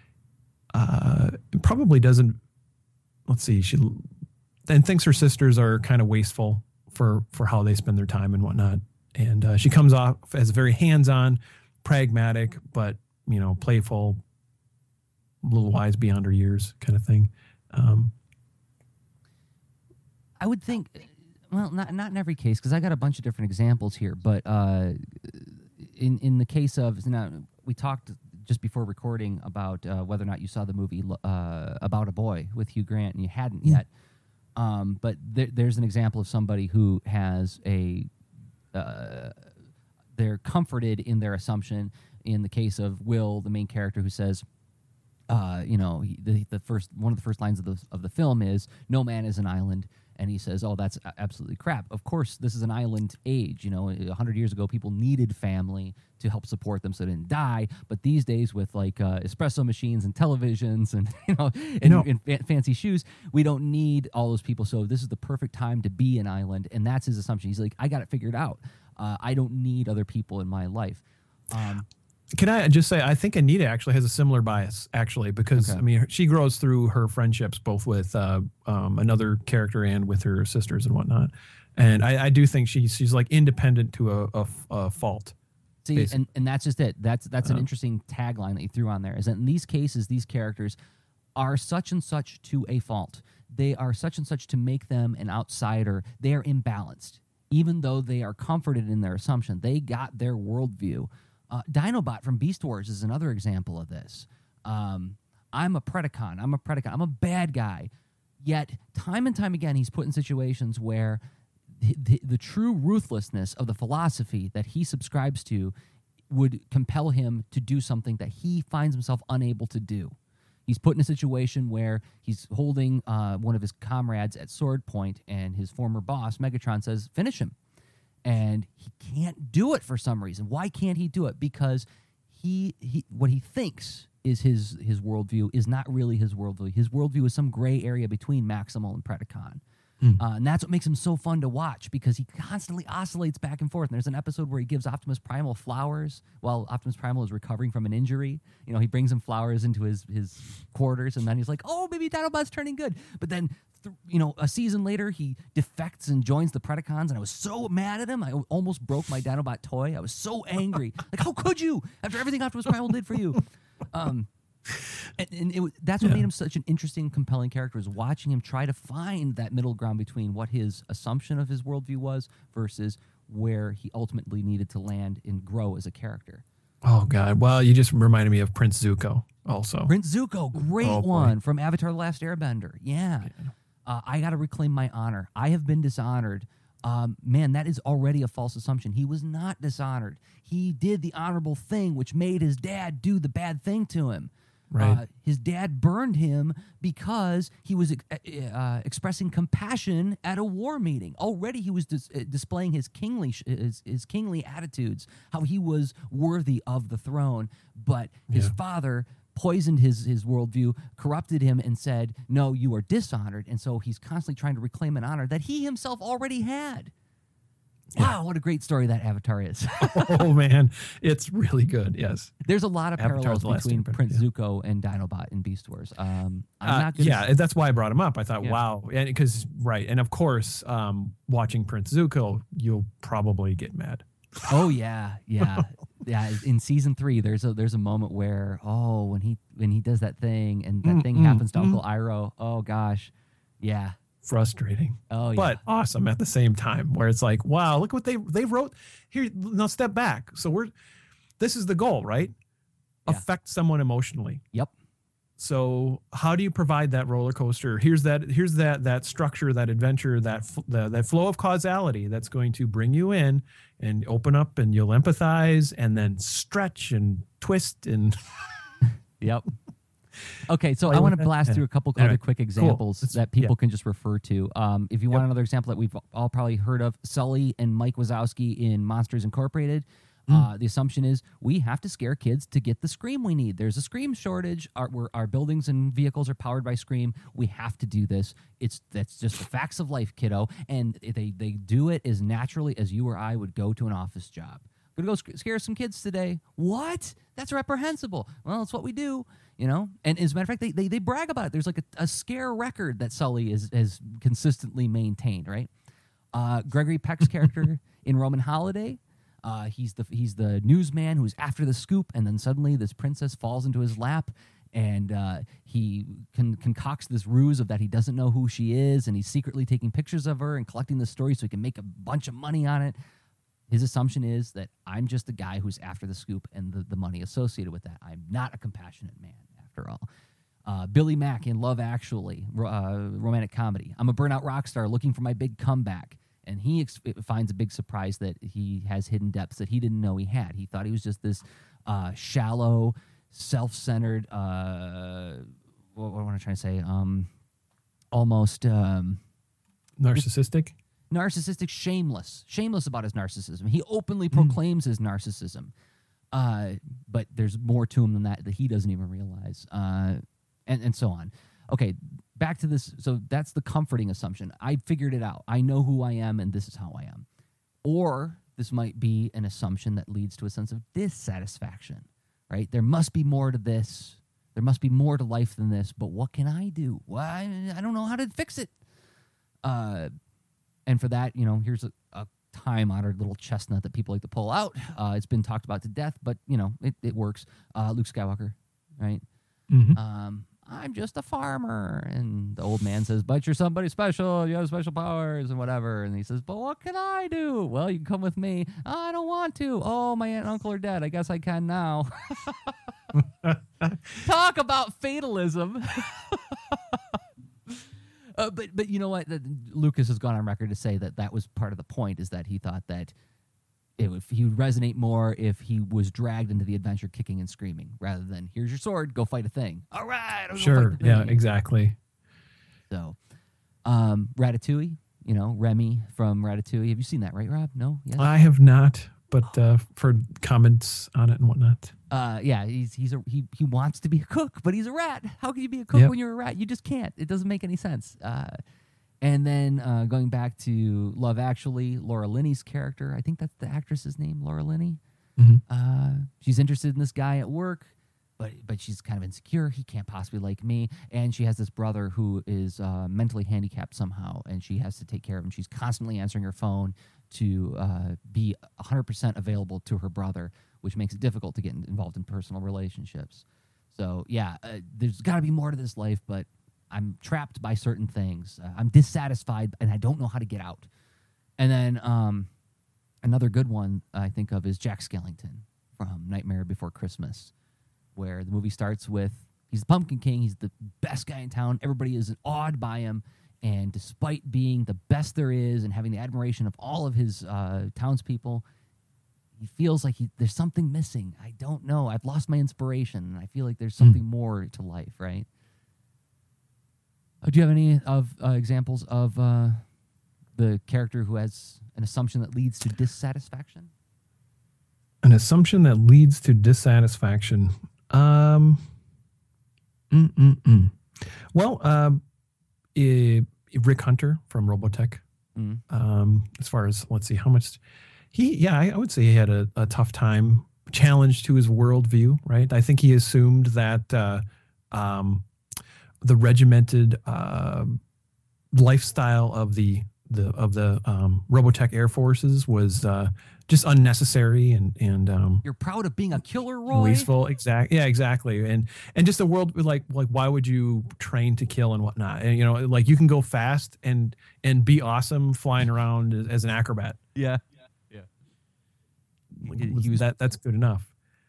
it probably doesn't. Let's see, she then thinks her sisters are kind of wasteful for how they spend their time and whatnot. And she comes off as very hands-on, pragmatic, but playful, a little wise beyond her years, kind of thing. I would think, well, not in every case, because I got a bunch of different examples here. But in the case of, we talked just before recording about whether or not you saw the movie About a Boy with Hugh Grant, and you hadn't yet. But there's an example of somebody who has they're comforted in their assumption. In the case of Will, the main character, who says, the first lines of the film is, "No man is an island." And he says, "Oh, that's absolutely crap. Of course, this is an island age. 100 years ago, people needed family to help support them so they didn't die. But these days, with like espresso machines and televisions and and fancy shoes, we don't need all those people. So this is the perfect time to be an island." And that's his assumption. He's like, "I got it figured out. I don't need other people in my life." Can I just say, I think Anita actually has a similar bias, actually, because, Okay. I mean, she grows through her friendships, both with another character and with her sisters and whatnot. And I do think she's like independent to a fault. See, and that's just it. That's an interesting tagline that you threw on there, is that in these cases, these characters are such and such to a fault. They are such and such to make them an outsider. They are imbalanced. Even though they are comforted in their assumption, they got their worldview. Dinobot from Beast Wars is another example of this. I'm a Predacon. I'm a bad guy. Yet, time and time again, he's put in situations where the true ruthlessness of the philosophy that he subscribes to would compel him to do something that he finds himself unable to do. He's put in a situation where he's holding one of his comrades at sword point, and his former boss, Megatron, says, "Finish him." And he can't do it for some reason. Why can't he do it? Because he what he thinks is his worldview is not really his worldview. His worldview is some gray area between Maximal and Predacon. And that's what makes him so fun to watch, because he constantly oscillates back and forth. And there's an episode where he gives Optimus Primal flowers while Optimus Primal is recovering from an injury. He brings him flowers into his quarters, and then he's like, "Oh, maybe Dinobot's turning good." But then, a season later, he defects and joins the Predacons, and I was so mad at him, I almost broke my Dinobot toy. I was so angry. Like, how could you, after everything Optimus Primal did for you? That's what made him such an interesting, compelling character, is watching him try to find that middle ground between what his assumption of his worldview was versus where he ultimately needed to land and grow as a character. Oh, God. Well, you just reminded me of Prince Zuko also. Prince Zuko, great one from Avatar: The Last Airbender. Yeah. I got to reclaim my honor. I have been dishonored. Man, that is already a false assumption. He was not dishonored. He did the honorable thing, which made his dad do the bad thing to him. Right. His dad burned him because he was expressing compassion at a war meeting. Already he was displaying his kingly attitudes, how he was worthy of the throne. But his father poisoned his worldview, corrupted him, and said, "No, you are dishonored." And so he's constantly trying to reclaim an honor that he himself already had. Wow, what a great story that Avatar is. Oh man, it's really good. Yes. There's a lot of Avatar's parallels the last between airbender, Prince yeah. Zuko and Dinobot in Beast Wars. I'm not good. Yeah, that's why I brought him up. I thought, Yeah. wow, and because right, and of course, watching Prince Zuko, you'll probably get mad. Oh yeah. In season 3, there's a moment where when he does that thing and that thing happens to Uncle Iroh. Oh gosh, yeah. Frustrating. Oh yeah. But awesome at the same time, where it's like, wow, look what they wrote here. Now step back. So this is the goal, right? Yeah. Affect someone emotionally. Yep. So how do you provide that roller coaster? Here's that structure, that adventure, that flow of causality that's going to bring you in and open up, and you'll empathize, and then stretch and twist and. Yep. Okay, so Play I want with to it. blast Yeah. through a couple Anyway, other quick examples Let's- that people yeah. can just refer to. If you want another example that we've all probably heard of, Sully and Mike Wazowski in Monsters Incorporated. The assumption is we have to scare kids to get the Scream we need. There's a Scream shortage. Our buildings and vehicles are powered by Scream. We have to do this. That's just the facts of life, kiddo. And they do it as naturally as you or I would go to an office job. Gonna go scare some kids today. What? That's reprehensible. Well, it's what we do, you know. And as a matter of fact, they brag about it. There's like a scare record that Sully has consistently maintained. Right. Gregory Peck's character in Roman Holiday. He's the newsman who's after the scoop, and then suddenly this princess falls into his lap, and he concocts this ruse of that he doesn't know who she is, and he's secretly taking pictures of her and collecting the story so he can make a bunch of money on it. His assumption is that I'm just the guy who's after the scoop and the money associated with that. I'm not a compassionate man, after all. Billy Mack in Love Actually, romantic comedy. I'm a burnout rock star looking for my big comeback. And he finds a big surprise that he has hidden depths that he didn't know he had. He thought he was just this shallow, self-centered, what am I trying to say? Almost Narcissistic. narcissistic, shameless about his narcissism. He openly proclaims his narcissism. But there's more to him than that he doesn't even realize. And so on. Okay, back to this. So that's the comforting assumption. I figured it out. I know who I am, and this is how I am. Or this might be an assumption that leads to a sense of dissatisfaction, right? There must be more to this. There must be more to life than this, but what can I do? Well, I don't know how to fix it. And for that, here's a time-honored little chestnut that people like to pull out. It's been talked about to death, but, it works. Luke Skywalker, right? Mm-hmm. I'm just a farmer. And the old man says, but you're somebody special. You have special powers and whatever. And he says, but what can I do? Well, you can come with me. I don't want to. Oh, my aunt and uncle are dead. I guess I can now. Talk about fatalism. But you know what? Lucas has gone on record to say that was part of the point, is that he thought that if he would resonate more if he was dragged into the adventure kicking and screaming rather than, here's your sword, go fight a thing. All right. Sure. Yeah, exactly. So, Ratatouille, Remy from Ratatouille. Have you seen that, right, Rob? No? Yes? I have not, but for comments on it and whatnot. Yeah, he wants to be a cook, but he's a rat. How can you be a cook when you're a rat? You just can't. It doesn't make any sense. And then going back to Love Actually, Laura Linney's character, I think that's the actress's name, Laura Linney. Mm-hmm. She's interested in this guy at work, but she's kind of insecure. He can't possibly like me. And she has this brother who is mentally handicapped somehow, and she has to take care of him. She's constantly answering her phone to be 100% available to her brother, which makes it difficult to get involved in personal relationships. So, yeah, there's got to be more to this life, but I'm trapped by certain things. I'm dissatisfied, and I don't know how to get out. And then another good one I think of is Jack Skellington from Nightmare Before Christmas, where the movie starts with he's the Pumpkin King. He's the best guy in town. Everybody is awed by him. And despite being the best there is and having the admiration of all of his townspeople, he feels like there's something missing. I don't know. I've lost my inspiration, and I feel like there's something more to life, right? Do you have any examples of the character who has an assumption that leads to dissatisfaction? An assumption that leads to dissatisfaction. Well, Rick Hunter from Robotech. Mm. As far as, let's see, how much I would say he had a tough time, challenge to his worldview, right? I think he assumed that the regimented lifestyle of the Robotech Air Forces was just unnecessary and You're proud of being a killer, Roy? wasteful. Exactly. And just a world with like why would you train to kill and whatnot? And like you can go fast and be awesome flying around as an acrobat. Yeah. He was that's good enough.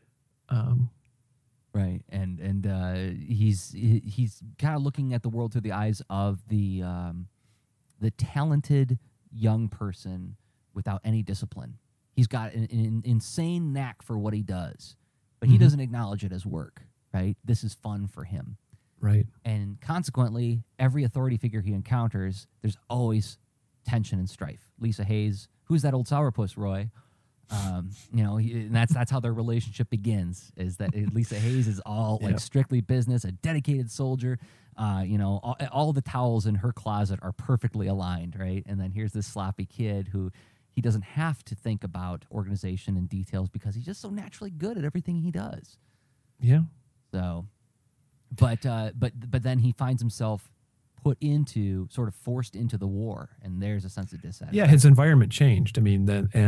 Right, and he's kind of looking at the world through the eyes of the talented young person without any discipline. He's got an insane knack for what he does, but he doesn't acknowledge it as work. Right, this is fun for him. Right, and consequently, every authority figure he encounters, there's always tension and strife. Lisa Hayes, who's that old sourpuss, Roy? And that's how their relationship begins. Is that Lisa Hayes is all like strictly business, a dedicated soldier. All the towels in her closet are perfectly aligned, right? And then here's this sloppy kid who he doesn't have to think about organization and details because he's just so naturally good at everything he does. Yeah. So, but then he finds himself sort of forced into the war, and there's a sense of dissatisfaction. Yeah, his environment changed. I mean,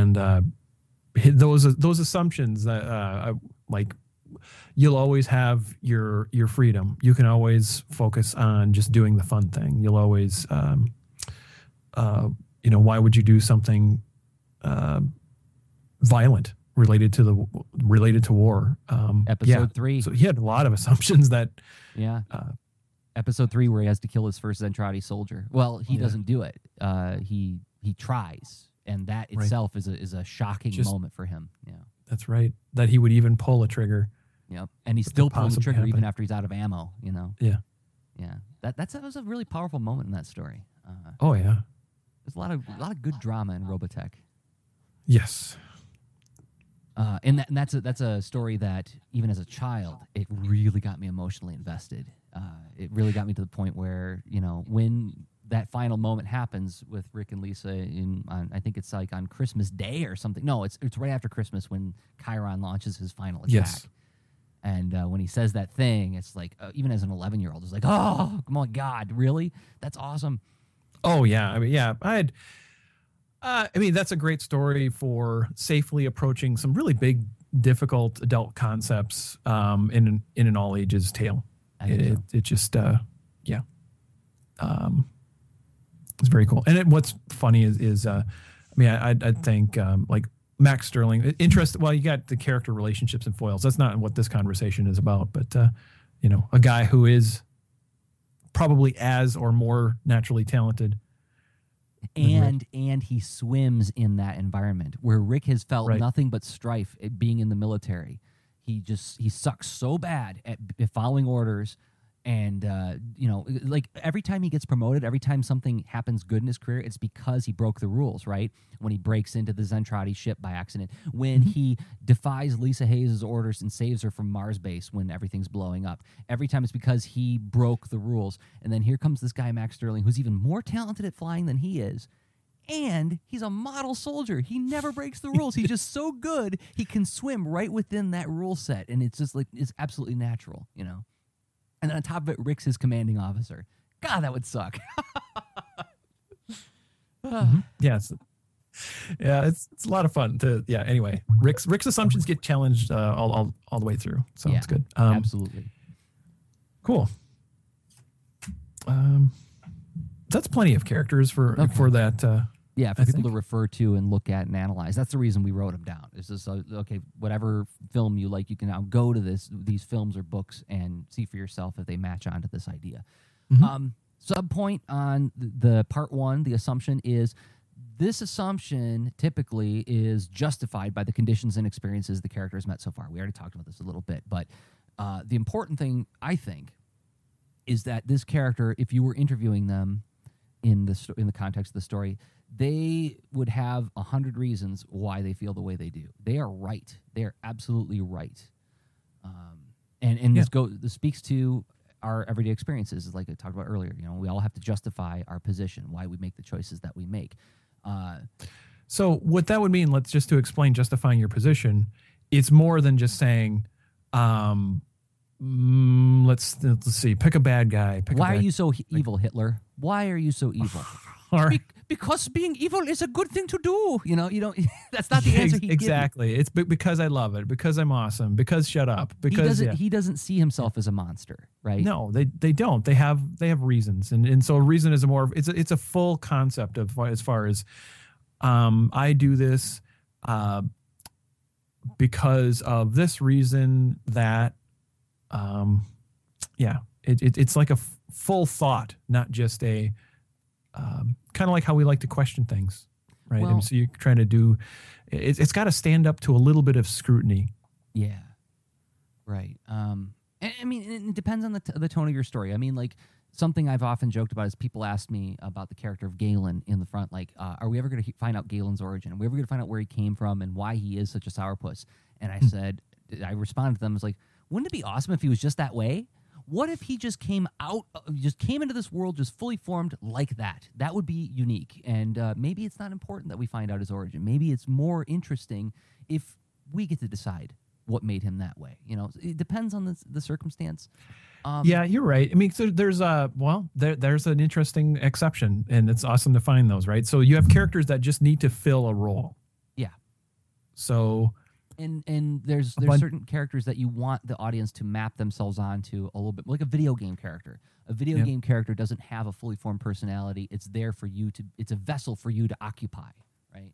those assumptions that like you'll always have your freedom. You can always focus on just doing the fun thing. You'll always why would you do something violent related to war? Episode 3. So he had a lot of assumptions that Episode 3 where he has to kill his first Zentradi soldier. Well, he doesn't do it. He tries. And that itself is a shocking moment for him. Yeah, that's right. That he would even pull a trigger. Yep, and he's still pulling the trigger happen. even after he's out of ammo. Yeah. That was a really powerful moment in that story. Oh yeah. There's a lot of good drama in Robotech. Yes. And that's a story that even as a child, it really got me emotionally invested. It really got me to the point where when that final moment happens with Rick and Lisa I think it's like on Christmas Day or something. No, it's right after Christmas when Chiron launches his final attack. Yes. And when he says that thing, it's like even as an 11-year-old, it's like, oh my God, really? That's awesome. Oh yeah, I mean, that's a great story for safely approaching some really big, difficult adult concepts in an all ages tale. It just it's very cool. And what's funny is I think like Max Sterling, well, you got the character relationships and foils. That's not what this conversation is about, but a guy who is probably as or more naturally talented. And he swims in that environment where Rick has felt nothing but strife at being in the military. He sucks so bad at following orders. And, like every time he gets promoted, every time something happens good in his career, it's because he broke the rules, right? When he breaks into the Zentradi ship by accident, when he defies Lisa Hayes' orders and saves her from Mars base when everything's blowing up. Every time it's because he broke the rules. And then here comes this guy, Max Sterling, who's even more talented at flying than he is. And he's a model soldier. He never breaks the rules. He's just so good, he can swim right within that rule set. And it's just like, it's absolutely natural, And then on top of it, Rick's his commanding officer. God, that would suck. Yeah, it's a lot of fun to. Yeah. Anyway, Rick's assumptions get challenged all the way through, so it's good. Absolutely. Cool. That's plenty of characters for that. For people to refer to and look at and analyze. That's the reason we wrote them down. It's just whatever film you like, you can now go to these films or books and see for yourself if they match onto this idea. Subpoint on the part 1, the assumption is this assumption typically is justified by the conditions and experiences the character has met so far. We already talked about this a little bit, but the important thing, I think, is that this character, if you were interviewing them in the context of the story, they would have 100 reasons why they feel the way they do. They are right. They are absolutely right. This speaks to our everyday experiences, like I talked about earlier. We all have to justify our position, why we make the choices that we make. So what that would mean, let's just to explain justifying your position, it's more than just saying, let's see, pick a bad guy. Why are you so evil, Hitler? Why are you so evil? Because being evil is a good thing to do. You don't. That's not the answer. Exactly. It's because I love it. Because I'm awesome. Because shut up. Because he doesn't see himself as a monster, right? No, they don't. They have reasons, and so reason is it's a full concept of as far as I do this because of this reason that it's like a full thought, not just a kind of like how we like to question things, right? Well, and so you're trying to do it's got to stand up to a little bit of scrutiny. Yeah, right. And, I mean, it depends on the tone of your story. I mean, like, something I've often joked about is people ask me about the character of Galen in the front, like, are we ever going to find out Galen's origin? Are we ever going to find out where he came from and why he is such a sourpuss? And I responded to them as like, wouldn't it be awesome if he was just that way? What if he just came into this world just fully formed like that? That would be unique. And maybe it's not important that we find out his origin. Maybe it's more interesting if we get to decide what made him that way. It depends on the circumstance. Yeah, you're right. I mean, so there's an interesting exception, and it's awesome to find those, right? So you have characters that just need to fill a role. Yeah. So. And there's certain characters that you want the audience to map themselves onto a little bit, like a video game character. A video game character doesn't have a fully formed personality. It's there for you it's a vessel for you to occupy, right?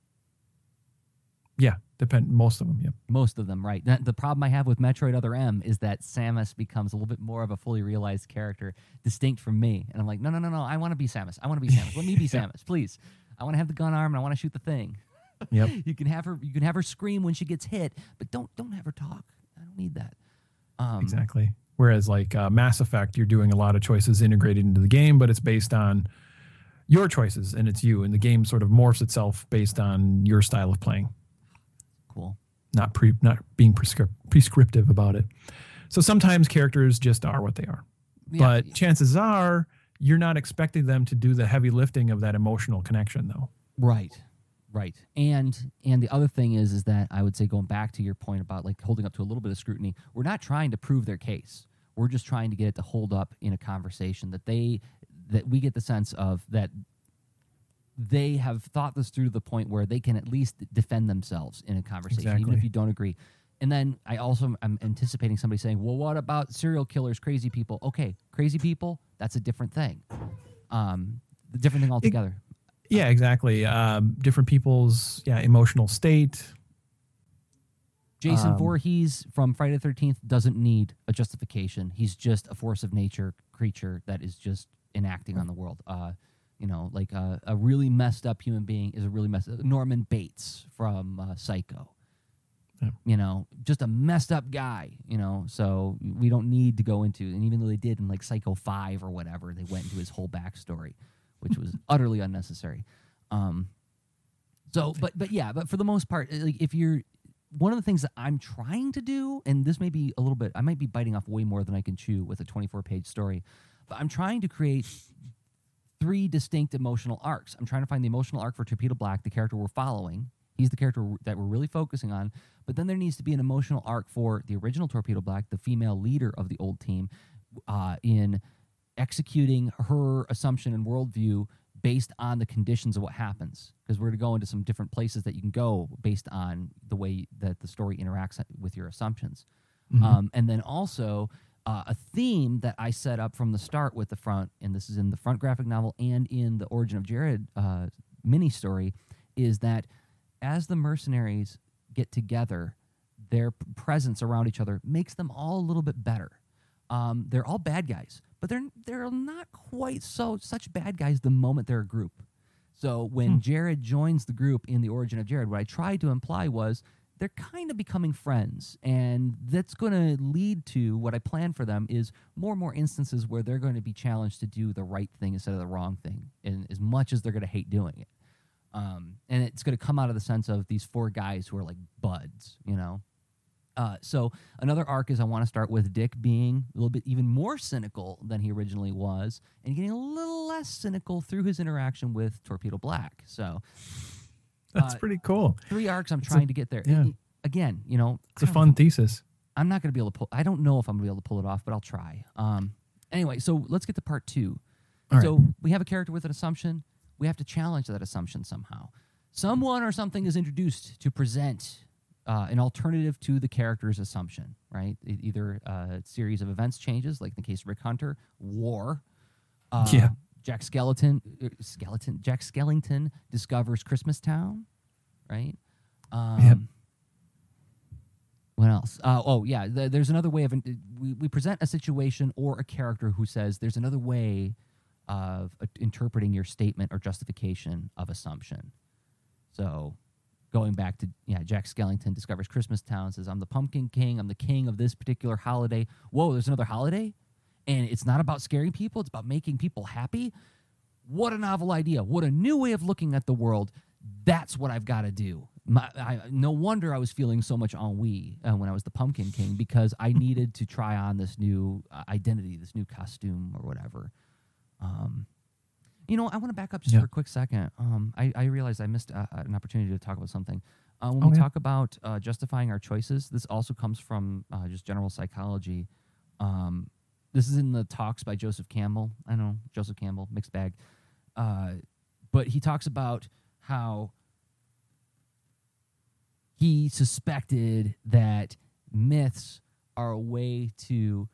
Yeah, most of them, yeah. Most of them, right. The problem I have with Metroid Other M is that Samus becomes a little bit more of a fully realized character, distinct from me. And I'm like, no, I want to be Samus. Let me be Samus, please. I want to have the gun arm and I want to shoot the thing. Yep. You can have her scream when she gets hit, but don't have her talk. I don't need that. Exactly. Whereas like Mass Effect, you're doing a lot of choices integrated into the game, but it's based on your choices and it's you, and the game sort of morphs itself based on your style of playing. Cool. Not being prescriptive about it. So sometimes characters just are what they are. Yeah, but chances are you're not expecting them to do the heavy lifting of that emotional connection though. Right. And the other thing is that I would say, going back to your point about like holding up to a little bit of scrutiny, we're not trying to prove their case. We're just trying to get it to hold up in a conversation that we get the sense of that they have thought this through to the point where they can at least defend themselves in a conversation, even if you don't agree. And then I'm anticipating somebody saying, well, what about serial killers, crazy people? Okay, crazy people, that's a different thing. The different thing altogether. Yeah, exactly. Different people's emotional state. Jason Voorhees from Friday the 13th doesn't need a justification. He's just a force of nature creature that is just enacting on the world. Like a really messed up human being is a really messed up. Norman Bates from Psycho. Yeah. Just a messed up guy, so we don't need to go into, and even though they did in like Psycho 5 or whatever, they went into his whole backstory, which was utterly unnecessary. But for the most part, like one of the things that I'm trying to do, and this may be a little bit, I might be biting off way more than I can chew with a 24-page story, but I'm trying to create 3 distinct emotional arcs. I'm trying to find the emotional arc for Torpedo Black, the character we're following. He's the character that we're really focusing on. But then there needs to be an emotional arc for the original Torpedo Black, the female leader of the old team, in executing her assumption and worldview based on the conditions of what happens. Because we're going to go into some different places that you can go based on the way that the story interacts with your assumptions. Mm-hmm. And then also a theme that I set up from the start with the front, and this is in the front graphic novel and in the Origin of Jared mini story, is that as the mercenaries get together, their presence around each other makes them all a little bit better. They're all bad guys, but they're not quite such bad guys the moment they're a group. So when Jared joins the group in the Origin of Jared, what I tried to imply was they're kind of becoming friends, and that's going to lead to what I plan for them is more and more instances where they're going to be challenged to do the right thing instead of the wrong thing, and as much as they're going to hate doing it. And it's going to come out of the sense of these 4 guys who are like buds, So another arc is I want to start with Dick being a little bit even more cynical than he originally was, and getting a little less cynical through his interaction with Torpedo Black. So That's pretty cool. 3 arcs I'm trying to get there. Yeah. Again, It's a fun thesis. I'm not going to be able to pull. I don't know if I'm going to be able to pull it off, but I'll try. Anyway, so let's get to part 2. All So right. we have a character with an assumption. We have to challenge that assumption somehow. Someone or something is introduced to present an alternative to the character's assumption, right? Either a series of events changes, like in the case of Rick Hunter, war. Yeah. Jack Skellington discovers Christmas Town, right? Yep. What else? There's another way of we present a situation or a character who says there's another way of interpreting your statement or justification of assumption. So going back to Jack Skellington discovers Christmas Town, says I'm the Pumpkin King, I'm the king of this particular holiday. Whoa, there's another holiday? And it's not about scaring people, it's about making people happy. What a novel idea. What a new way of looking at the world. That's what I've got to do. No wonder I was feeling so much ennui when I was the Pumpkin King, because I needed to try on this new identity, this new costume or whatever. I want to back up just for a quick second. I realized I missed an opportunity to talk about something. When we talk about justifying our choices, this also comes from just general psychology. This is in the talks by Joseph Campbell. I know, Joseph Campbell, mixed bag. But he talks about how he suspected that myths are a way to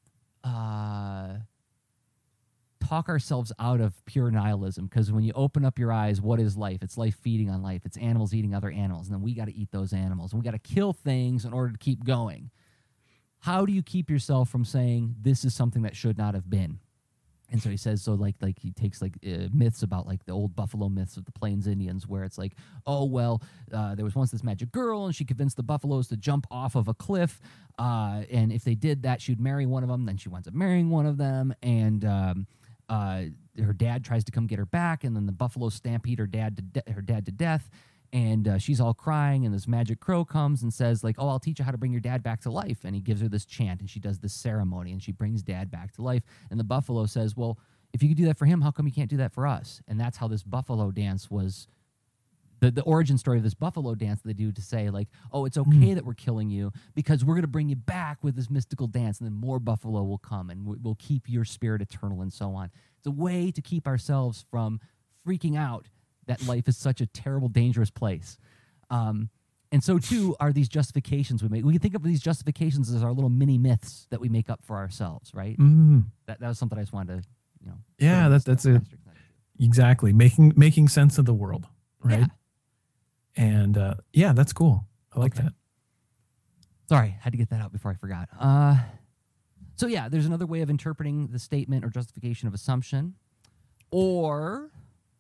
talk ourselves out of pure nihilism, because when you open up your eyes, what is life? It's life feeding on life. It's animals eating other animals, and then we got to eat those animals, and we got to kill things in order to keep going. How do you keep yourself from saying this is something that should not have been? And so he says, like he takes myths about like the old buffalo myths of the Plains Indians, where it's like, oh, well, there was once this magic girl and she convinced the buffaloes to jump off of a cliff. And if they did that, she'd marry one of them. Then she winds up marrying one of them. And her dad tries to come get her back. And then the buffaloes stampede her dad to death. And she's all crying, and this magic crow comes and says, like, oh, I'll teach you how to bring your dad back to life. And he gives her this chant, and she does this ceremony, and she brings dad back to life. And the buffalo says, well, if you could do that for him, how come you can't do that for us? And that's how this buffalo dance was, the origin story of this buffalo dance that they do to say, like, oh, it's okay that we're killing you because we're going to bring you back with this mystical dance, and then more buffalo will come, and we'll keep your spirit eternal, and so on. It's a way to keep ourselves from freaking out that life is such a terrible, dangerous place. And so, too, are these justifications we make. We can think of these justifications as our little mini myths that we make up for ourselves, right? That was something I just wanted to, Yeah, that's it. Exactly. Making sense of the world, right? Yeah. And, that's cool. I like that. Sorry, had to get that out before I forgot. So, there's another way of interpreting the statement or justification of assumption. Or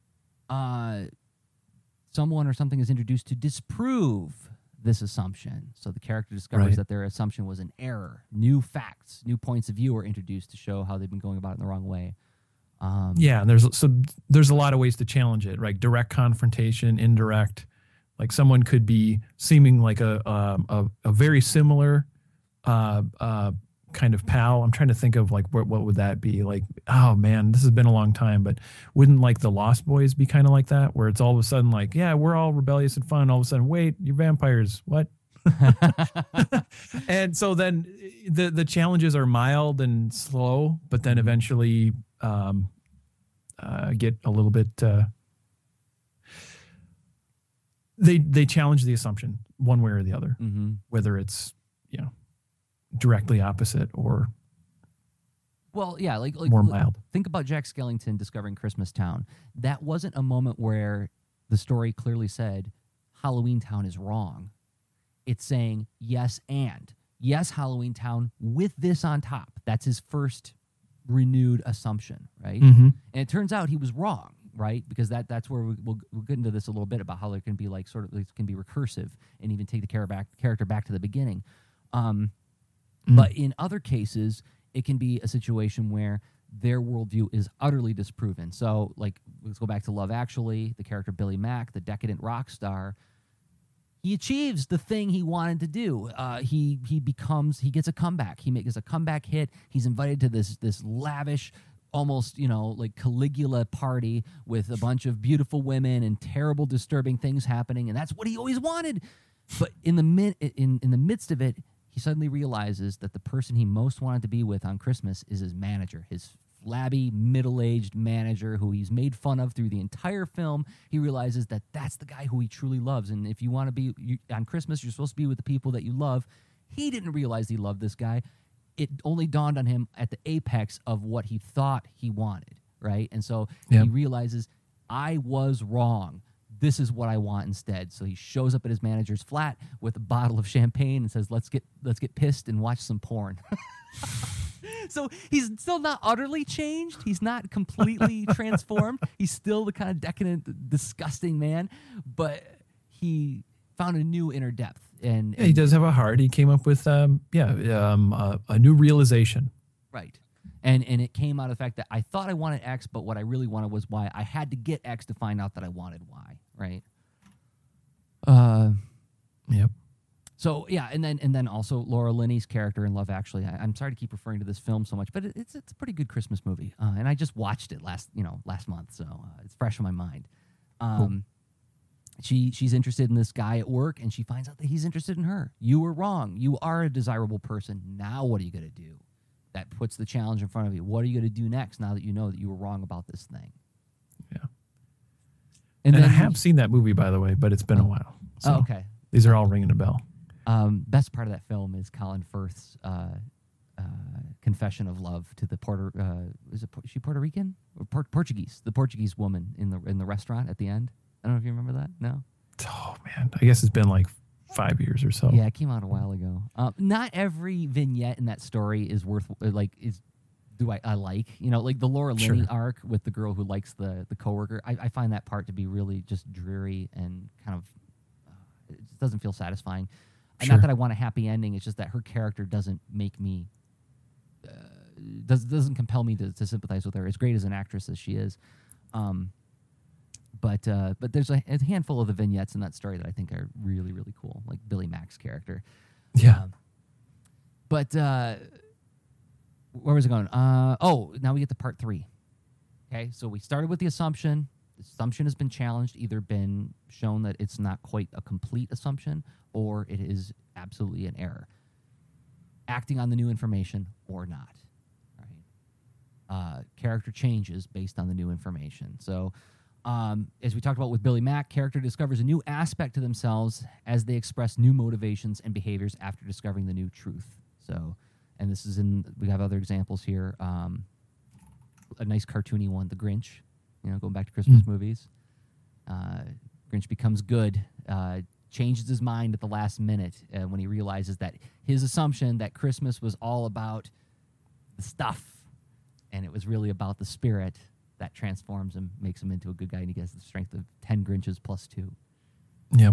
someone or something is introduced to disprove this assumption. So the character discovers that their assumption was an error. New facts, new points of view are introduced to show how they've been going about it in the wrong way. There's a lot of ways to challenge it, right? Direct confrontation, indirect. Like someone could be seeming like a very similar kind of pal. I'm trying to think of like what would that be? Like, oh man, this has been a long time, but wouldn't like the Lost Boys be kind of like that, where it's all of a sudden like, yeah, we're all rebellious and fun. All of a sudden, wait, you're vampires. What? And so then the challenges are mild and slow, but then eventually get a little bit. They challenge the assumption one way or the other, whether it's directly opposite or more mild. Think about Jack Skellington discovering Christmas Town. That wasn't a moment where the story clearly said Halloween Town is wrong. It's saying yes, Halloween Town with this on top. That's his first renewed assumption, right? And it turns out he was wrong, right? Because that's where we'll get into this a little bit about how there can be like sort of it can be recursive and even take the character back to the beginning. But in other cases, it can be a situation where their worldview is utterly disproven. So, like, let's go back to Love Actually, the character Billy Mack, the decadent rock star. he achieves the thing he wanted to do. He gets a comeback. He makes a comeback hit. He's invited to this lavish, almost like Caligula party with a bunch of beautiful women and terrible, disturbing things happening, and that's what he always wanted. But in the midst of it, he suddenly realizes that the person he most wanted to be with on Christmas is his manager, his flabby, middle-aged manager who he's made fun of through the entire film. He realizes that that's the guy who he truly loves, and if you want to be on Christmas, you're supposed to be with the people that you love. He didn't realize he loved this guy. It only dawned on him at the apex of what he thought he wanted, right? And so he realizes, I was wrong. This is what I want instead. So he shows up at his manager's flat with a bottle of champagne and says, let's get pissed and watch some porn. So he's still not utterly changed. He's not completely transformed. He's still the kind of decadent, disgusting man, but he found a new inner depth. And he does have a heart. He came up with a new realization. Right. And it came out of the fact that I thought I wanted X, but what I really wanted was Y. I had to get X to find out that I wanted Y, right? Yep. So yeah, and then also Laura Linney's character in Love Actually. I'm sorry to keep referring to this film so much, but it's a pretty good Christmas movie, and I just watched it last month, so it's fresh in my mind. Cool. She's interested in this guy at work, and she finds out that he's interested in her. You were wrong. You are a desirable person. Now what are you going to do? That puts the challenge in front of you. What are you going to do next now that you know that you were wrong about this thing? Yeah. And I have seen that movie, by the way, but it's been a while. So okay. These are all ringing a bell. Best part of that film is Colin Firth's confession of love to the is she Puerto Rican or Portuguese? The Portuguese woman in the restaurant at the end. I don't know if you remember that. No. Oh man, I guess it's been like 5 years or so. Yeah, it came out a while ago. Not every vignette in that story is worth I like, like the Laura Linney arc with the girl who likes the coworker. I find that part to be really just dreary and kind of it just doesn't feel satisfying. Not that I want a happy ending. It's just that her character doesn't make me doesn't compel me to sympathize with her, as great as an actress as she is. But there's a handful of the vignettes in that story that I think are really, really cool, like Billy Mack's character. Yeah. But where was it going? Now we get to part 3. Okay, so we started with the assumption. The assumption has been challenged, either been shown that it's not quite a complete assumption, or it is absolutely an error. Acting on the new information or not. Right? Character changes based on the new information. So, as we talked about with Billy Mack, character discovers a new aspect to themselves as they express new motivations and behaviors after discovering the new truth. So, and this is we have other examples here. A nice cartoony one, The Grinch. Going back to Christmas movies. Grinch becomes good, changes his mind at the last minute when he realizes that his assumption that Christmas was all about the stuff and it was really about the spirit, that transforms him, makes him into a good guy, and he gets the strength of 10 Grinches plus 2. Yep.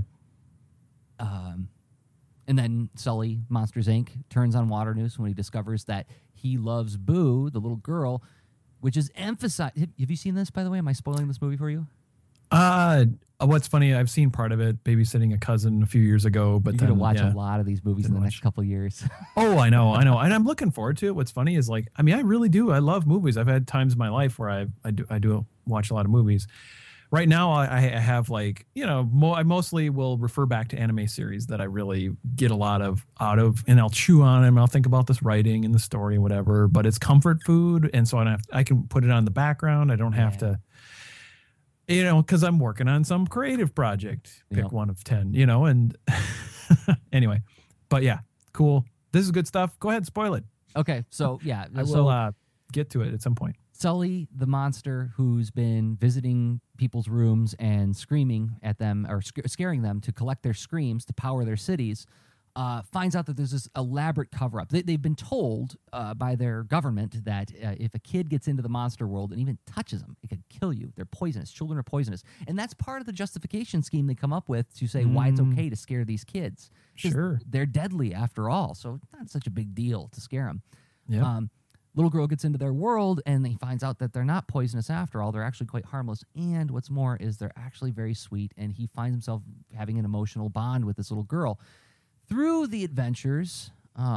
And then Sully, Monsters, Inc., turns on Waternoose when he discovers that he loves Boo, the little girl, which is emphasized. Have you seen this, by the way? Am I spoiling this movie for you? What's funny, I've seen part of it, babysitting a cousin a few years ago. But you're going to watch a lot of these movies in the next couple of years. Oh, I know. And I'm looking forward to it. What's funny is I really do. I love movies. I've had times in my life where I do watch a lot of movies. Right now, I have I mostly will refer back to anime series that I really get a lot out of, and I'll chew on them. I'll think about this writing and the story and whatever, but it's comfort food. And so I can put it on the background. I don't have to, because I'm working on some creative project, pick one of 10, and anyway, but yeah, cool. This is good stuff. Go ahead, spoil it. Okay. So yeah, I will get to it at some point. Sully, the monster who's been visiting people's rooms and screaming at them or scaring them to collect their screams to power their cities, finds out that there's this elaborate cover-up. They've been told by their government that if a kid gets into the monster world and even touches them, it could kill you. They're poisonous. Children are poisonous. And that's part of the justification scheme they come up with to say why it's okay to scare these kids. Sure. They're deadly after all, so it's not such a big deal to scare them. Yeah. Little girl gets into their world, and he finds out that they're not poisonous after all. They're actually quite harmless. And what's more is they're actually very sweet, and he finds himself having an emotional bond with this little girl. Through the adventures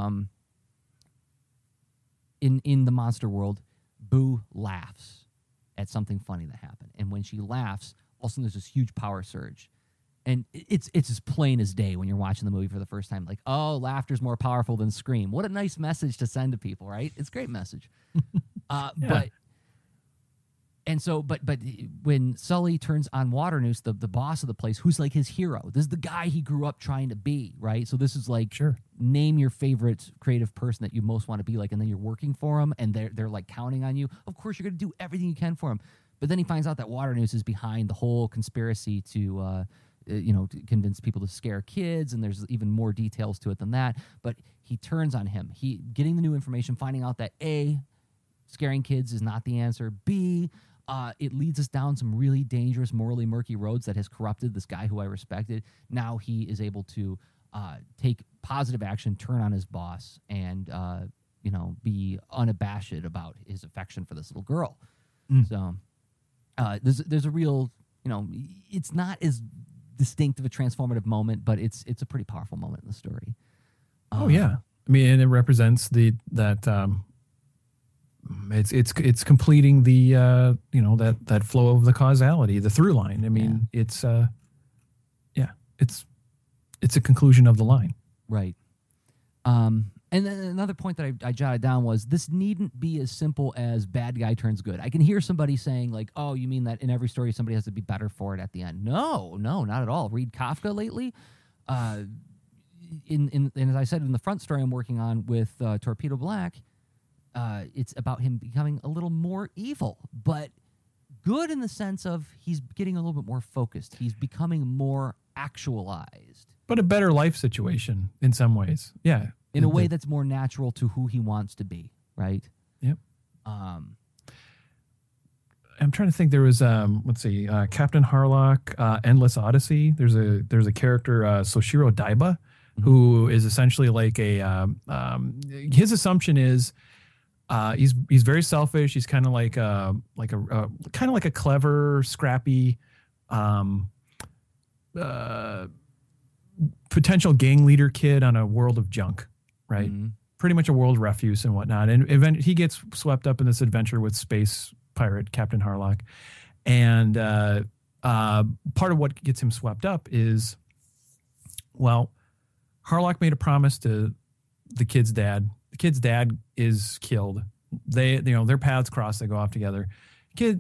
in the monster world, Boo laughs at something funny that happened. And when she laughs, all of a sudden there's this huge power surge. And it's as plain as day when you're watching the movie for the first time. Like, oh, laughter's more powerful than scream. What a nice message to send to people, right? It's a great message. But when Sully turns on Waternoose, the boss of the place, who's like his hero, this is the guy he grew up trying to be, right? So this is like, name your favorite creative person that you most want to be like, and then you're working for him, and they're like counting on you. Of course, you're going to do everything you can for him. But then he finds out that Waternoose is behind the whole conspiracy to convince people to scare kids, and there's even more details to it than that. But he turns on him. He getting the new information, finding out that A, scaring kids is not the answer. B, it leads us down some really dangerous, morally murky roads that has corrupted this guy who I respected. Now he is able to take positive action, turn on his boss, and be unabashed about his affection for this little girl. So there's a real, it's not as distinct of a transformative moment, but it's a pretty powerful moment in the story. I mean, and it represents it's completing the that flow of the causality, the through line. I mean, it's a conclusion of the line, right? And then another point that I jotted down was this needn't be as simple as bad guy turns good. I can hear somebody saying like, oh, you mean that in every story somebody has to be better for it at the end? No, not at all. Read Kafka lately. And as I said in the front story I'm working on with Torpedo Black, it's about him becoming a little more evil, but good in the sense of he's getting a little bit more focused. He's becoming more actualized. But a better life situation in some ways. Yeah. In a way that's more natural to who he wants to be, right? Yep. I'm trying to think. There was Captain Harlock, Endless Odyssey. There's a character, Soshiro Daiba, who is essentially like his assumption is he's very selfish. He's kind of like a clever, scrappy potential gang leader kid on a world of junk. Right. Pretty much a world refuse and whatnot. And he gets swept up in this adventure with space pirate Captain Harlock. And part of what gets him swept up is, well, Harlock made a promise to the kid's dad. The kid's dad is killed. Their paths cross. They go off together. So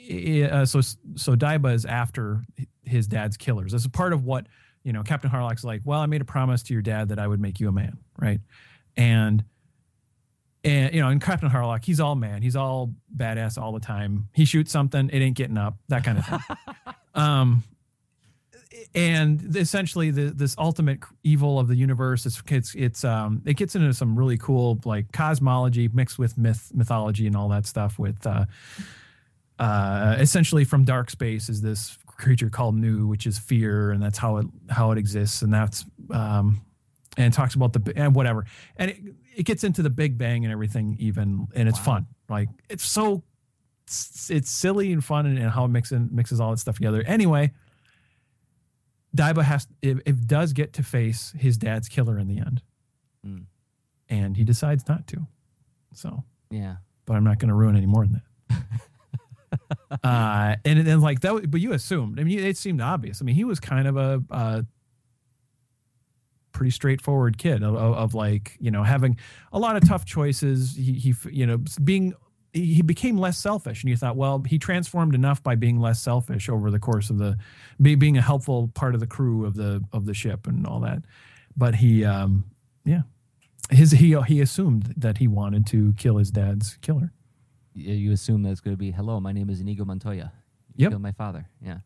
Daiba is after his dad's killers. As a part of what, Captain Harlock's like, well, I made a promise to your dad that I would make you a man, right? And Captain Harlock, he's all man. He's all badass all the time. He shoots something, it ain't getting up, that kind of thing. And essentially this ultimate evil of the universe, it gets into some really cool like cosmology mixed with mythology and all that stuff with essentially from dark space is this creature called Nu, which is fear, and that's how it exists, and that's and talks about and whatever, and it gets into the Big Bang and everything even, and it's fun. Like it's silly and fun, and how it mixes all that stuff together. Anyway, Daiba it does get to face his dad's killer in the end, and he decides not to. So yeah, but I'm not going to ruin any more than that. And then like that, but you assumed. I mean, it seemed obvious. I mean, he was kind of a pretty straightforward kid of like having a lot of tough choices. He became less selfish, and you thought, well, he transformed enough by being less selfish over the course of being a helpful part of the crew of the ship and all that. But he assumed that he wanted to kill his dad's killer. You assume that it's going to be, hello, my name is Inigo Montoya. You killed my father. Yeah.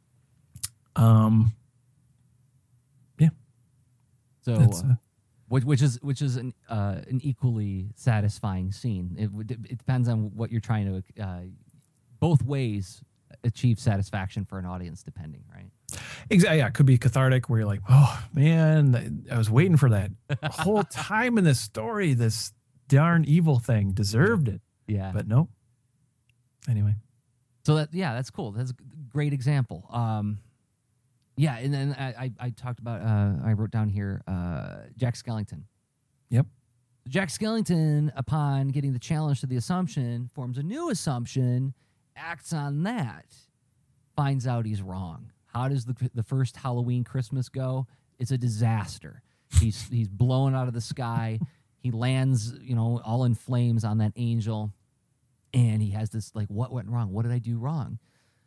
Yeah. So, which is an equally satisfying scene. It depends on what you're trying to. Both ways achieve satisfaction for an audience, depending, right? Exactly. Yeah, it could be cathartic, where you're like, oh man, I was waiting for that whole time in this story. This darn evil thing deserved it. Yeah. But nope. Anyway. So that's cool. That's a great example. Yeah, and then I talked about I wrote down here Jack Skellington. Yep. Jack Skellington, upon getting the challenge to the assumption, forms a new assumption, acts on that, finds out he's wrong. How does the first Halloween Christmas go? It's a disaster. He's blown out of the sky. He lands, all in flames on that angel, and he has this like, what went wrong? What did I do wrong?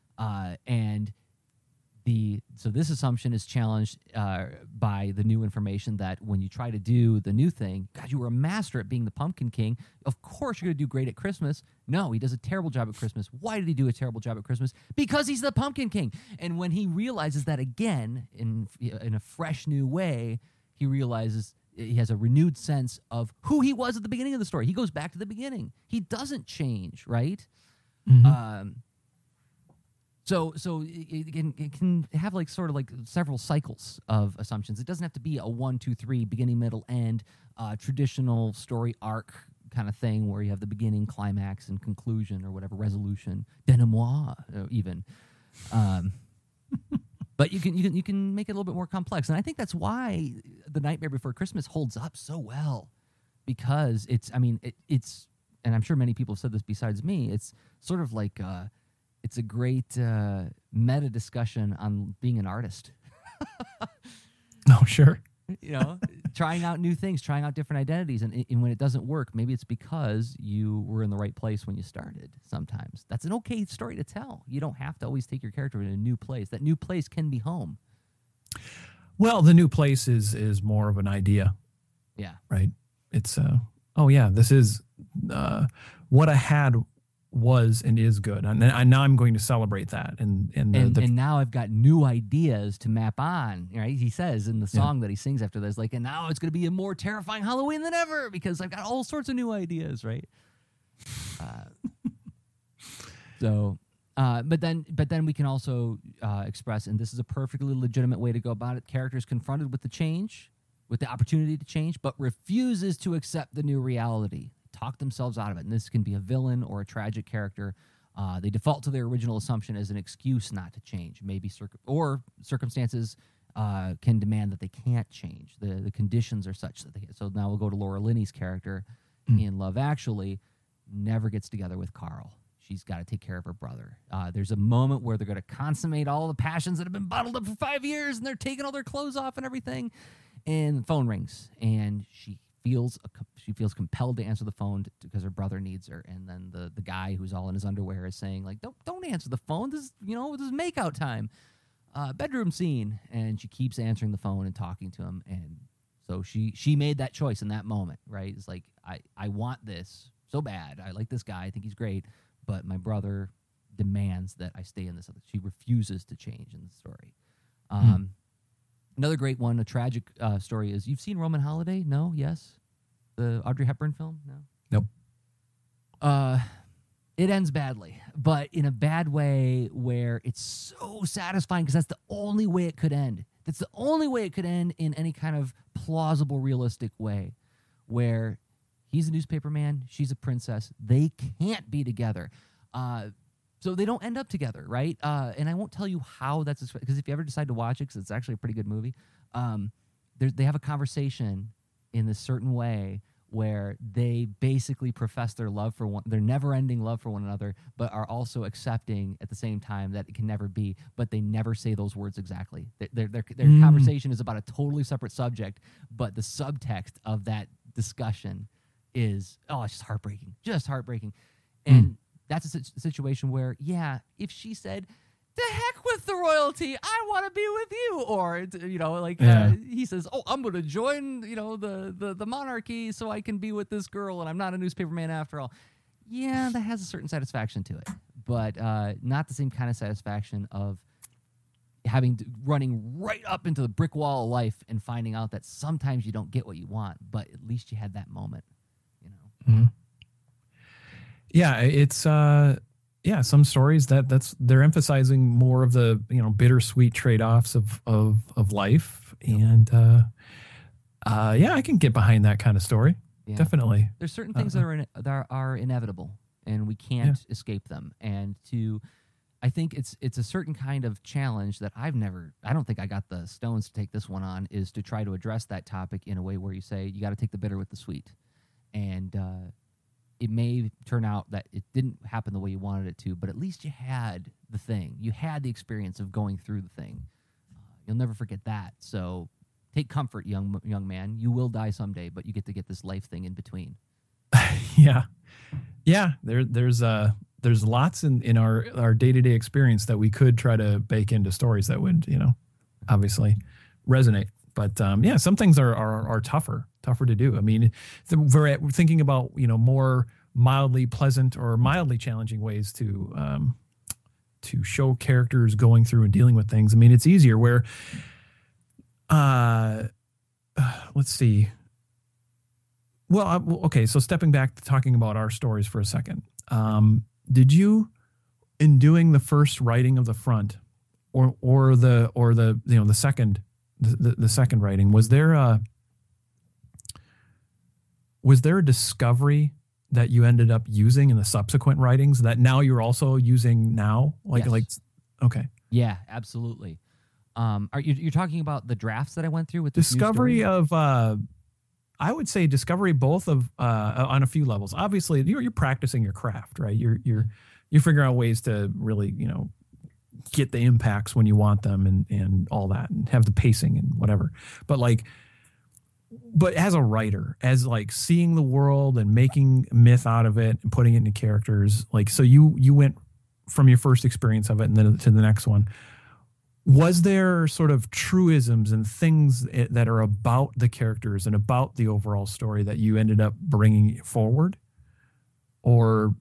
So this assumption is challenged by the new information that when you try to do the new thing, God, you were a master at being the Pumpkin King. Of course, you're going to do great at Christmas. No, he does a terrible job at Christmas. Why did he do a terrible job at Christmas? Because he's the Pumpkin King. And when he realizes that again in a fresh new way, he realizes he has a renewed sense of who he was at the beginning of the story. He goes back to the beginning. He doesn't change, right? Mm-hmm. So it can have like sort of like several cycles of assumptions. It doesn't have to be a 1, 2, 3 beginning, middle, end traditional story arc kind of thing where you have the beginning, climax, and conclusion or whatever, resolution, denouement even. But you can make it a little bit more complex, and I think that's why The Nightmare Before Christmas holds up so well, because it's and I'm sure many people have said this besides me. It's sort of like it's a great meta discussion on being an artist. Oh, sure. Trying out new things, trying out different identities. And when it doesn't work, maybe it's because you were in the right place when you started. Sometimes that's an okay story to tell. You don't have to always take your character in a new place. That new place can be home. Well, the new place is more of an idea. Yeah. Right. It's, this is what I had was and is good, and now I'm going to celebrate that. And now I've got new ideas to map on. Right? He says in the song that he sings after this, like, and now it's going to be a more terrifying Halloween than ever because I've got all sorts of new ideas. Right. But then we can also express, and this is a perfectly legitimate way to go about it. Characters confronted with the change, with the opportunity to change, but refuses to accept the new reality. Talk themselves out of it. And this can be a villain or a tragic character. They default to their original assumption as an excuse not to change. Maybe circumstances can demand that they can't change. The conditions are such that they can't. So now we'll go to Laura Linney's character in Love Actually. Never gets together with Carl. She's got to take care of her brother. There's a moment where they're going to consummate all the passions that have been bottled up for 5 years, and they're taking all their clothes off and everything. And the phone rings, and she feels compelled to answer the phone because her brother needs her. And then the guy who's all in his underwear is saying, like, don't answer the phone. This is makeout time, bedroom scene. And she keeps answering the phone and talking to him. And so she made that choice in that moment, right? It's like, I want this so bad. I like this guy. I think he's great. But my brother demands that I stay in this other. She refuses to change in the story. Another great one, a tragic story is, you've seen Roman Holiday? No? Yes? The Audrey Hepburn film? No? Nope. It ends badly, but in a bad way where it's so satisfying because that's the only way it could end. That's the only way it could end in any kind of plausible, realistic way, where he's a newspaper man, she's a princess. They can't be together. So they don't end up together, right? And I won't tell you how that's, because if you ever decide to watch it, because it's actually a pretty good movie, they have a conversation in this certain way where they basically profess their love for their never-ending love for one another, but are also accepting at the same time that it can never be, but they never say those words exactly. Their conversation is about a totally separate subject, but the subtext of that discussion is, it's just heartbreaking. And that's a situation where, if she said, "The heck with the royalty, I want to be with you," or he says, "I'm going to join the monarchy so I can be with this girl, and I'm not a newspaper man after all." Yeah, that has a certain satisfaction to it, but not the same kind of satisfaction of running right up into the brick wall of life and finding out that sometimes you don't get what you want, but at least you had that moment. Mm-hmm. Yeah, it's some stories they're emphasizing more of the bittersweet trade-offs of life, and I can get behind that kind of story. Yeah. Definitely. There's certain things that are inevitable, and we can't escape them. And to I think it's a certain kind of challenge that I don't think I got the stones to take this one on, is to try to address that topic in a way where you say you got to take the bitter with the sweet. And it may turn out that it didn't happen the way you wanted it to, but at least you had the thing. You had the experience of going through the thing. You'll never forget that. So take comfort, young man. You will die someday, but you get to get this life thing in between. Yeah. There's lots in our day-to-day experience that we could try to bake into stories that would, obviously resonate. But some things are tougher to do. I mean, we're thinking about, more mildly pleasant or mildly challenging ways to show characters going through and dealing with things. I mean, it's easier where, let's see. Well, okay. So stepping back to talking about our stories for a second, did you, in doing the first writing of the front, or the second writing, was there a discovery that you ended up using in the subsequent writings that now you're also using now? Yes. Okay. Yeah, absolutely. You're talking about the drafts that I went through with this discovery of, I would say discovery both of on a few levels. Obviously, you're practicing your craft, right? You're figuring out ways to really, get the impacts when you want them and all that, and have the pacing and whatever. But as a writer, as seeing the world and making myth out of it and putting it into characters, so you went from your first experience of it and then to the next one. Was there sort of truisms and things that are about the characters and about the overall story that you ended up bringing forward, or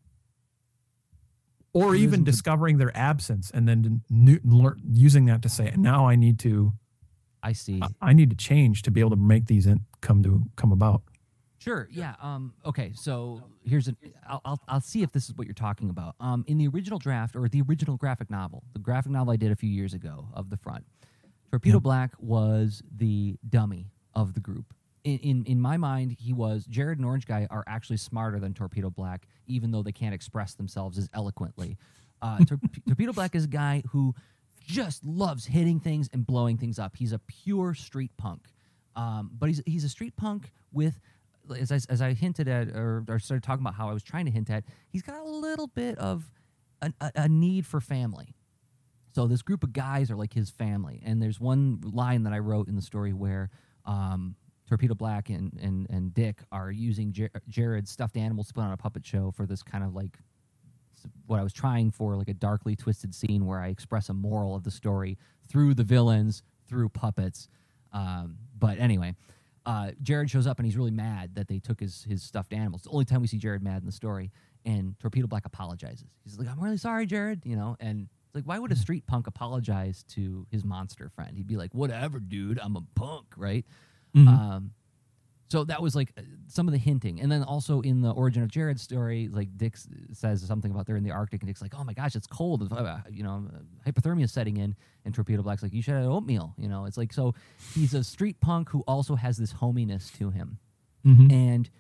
even discovering their absence and then using that to say, now I need to change to be able to make these come about? Sure. Yeah. Okay. So I'll see if this is what you're talking about. In the original draft, or the original graphic novel I did a few years ago of the front, Torpedo Black was the dummy of the group. In my mind, Jared and Orange Guy are actually smarter than Torpedo Black, even though they can't express themselves as eloquently. Torpedo Black is a guy who just loves hitting things and blowing things up. He's a pure street punk, but he's a street punk with, as I hinted at, or started talking about how I was trying to hint at, he's got a little bit of a need for family. So this group of guys are like his family. And there's one line that I wrote in the story where Torpedo Black and Dick are using Jared's stuffed animals to put on a puppet show for this kind of what I was trying for, a darkly twisted scene where I express a moral of the story through the villains, through puppets. But anyway, Jared shows up and he's really mad that they took his stuffed animals. It's the only time we see Jared mad in the story. And Torpedo Black apologizes. He's like, "I'm really sorry, Jared," and it's like, why would a street punk apologize to his monster friend? He'd be like, "Whatever, dude, I'm a punk," right? Mm-hmm. So that was some of the hinting. And then also in the origin of Jared's story, Dick says something about they're in the Arctic, and Dick's like, "Oh my gosh, it's cold. Hypothermia is setting in." And Torpedo Black's like, "You should have oatmeal." It's so he's a street punk who also has this hominess to him. Mm-hmm. And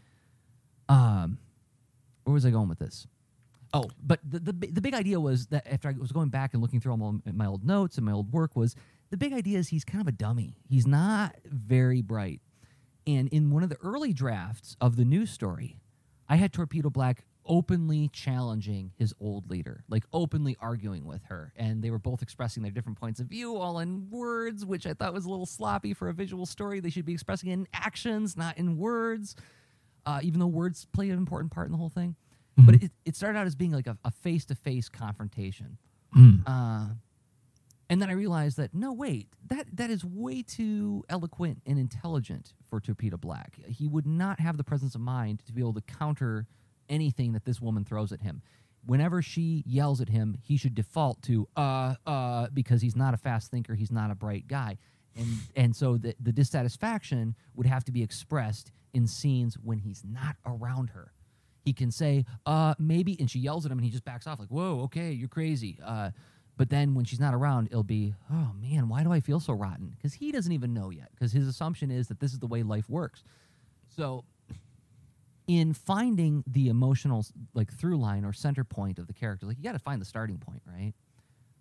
where was I going with this? Oh, but the big idea was that after I was going back and looking through all my old notes and my old work, was the big idea is he's kind of a dummy. He's not very bright. And in one of the early drafts of the news story, I had Torpedo Black openly challenging his old leader, openly arguing with her. And they were both expressing their different points of view, all in words, which I thought was a little sloppy for a visual story. They should be expressing it in actions, not in words, even though words play an important part in the whole thing. Mm-hmm. But it started out as being a face-to-face confrontation. Mm. And then I realized that, no, wait, that is way too eloquent and intelligent for Torpedo Black. He would not have the presence of mind to be able to counter anything that this woman throws at him. Whenever she yells at him, he should default to, because he's not a fast thinker, he's not a bright guy. And so the dissatisfaction would have to be expressed in scenes when he's not around her. He can say, maybe, and she yells at him and he just backs off "Whoa, okay, you're crazy." But then when she's not around, it'll be, "Oh, man, why do I feel so rotten?" Because he doesn't even know yet, because his assumption is that this is the way life works. So in finding the emotional through line or center point of the character, you got to find the starting point, right?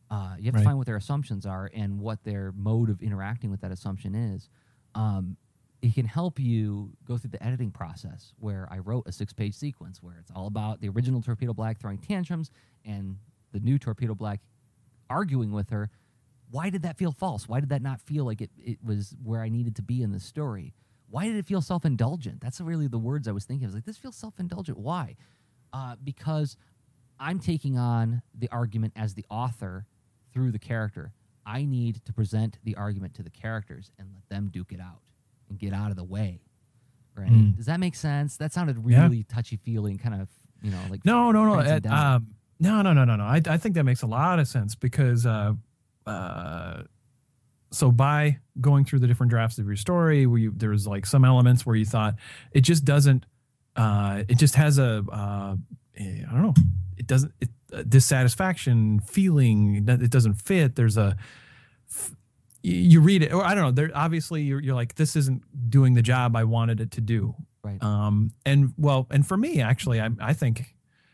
You have to find what their assumptions are and what their mode of interacting with that assumption is. It can help you go through the editing process, where I wrote a 6-page sequence where it's all about the original Torpedo Black throwing tantrums and the new Torpedo Black arguing with her. Why did that feel false? Why did that not feel like it was where I needed to be in the story? Why did it feel self-indulgent? That's really the words I was thinking. I was like, this feels self-indulgent. Why? Because I'm taking on the argument as the author through the character. I need to present the argument to the characters and let them duke it out and get out of the way. Right? Does that make sense? That sounded really touchy-feely, kind of, like no. I think that makes a lot of sense because so by going through the different drafts of your story, where there was like some elements where you thought it just doesn't, it just has a dissatisfaction feeling that it doesn't fit. There's you read it, or I don't know. There obviously you're like, this isn't doing the job I wanted it to do. Right. And for me actually, I think,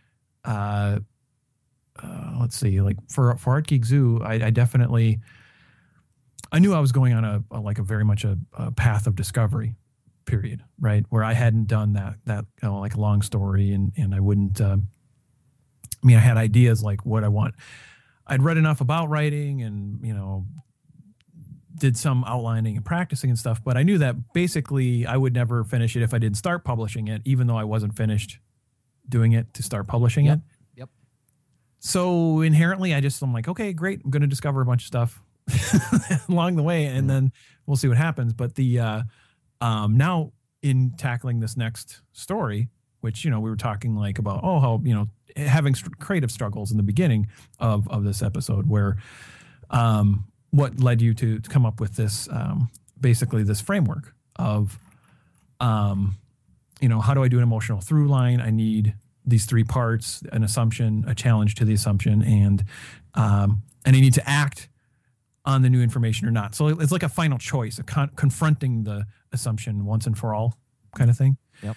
let's see, like for Art Geek Zoo, I definitely, I knew I was going on a very much a path of discovery period, right? Where I hadn't done that like a long story and I wouldn't, I had ideas like what I want. I'd read enough about writing and, did some outlining and practicing and stuff, but I knew that basically I would never finish it if I didn't start publishing it, even though I wasn't finished doing it to start publishing it. Yep. So inherently I'm like, okay, great. I'm going to discover a bunch of stuff along the way, and then we'll see what happens. But the now in tackling this next story, which we were talking like about how having creative struggles in the beginning of this episode, where what led you to come up with this basically this framework of how do I do an emotional through line? I need these 3 parts: an assumption, a challenge to the assumption, and I need to act on the new information or not. So it's like a final choice, confronting the assumption once and for all kind of thing. Yep.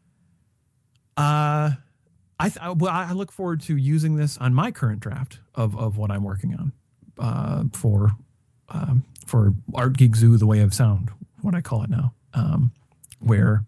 I look forward to using this on my current draft of what I'm working on for Art Geek Zoo, The Way of Sound, what I call it now, where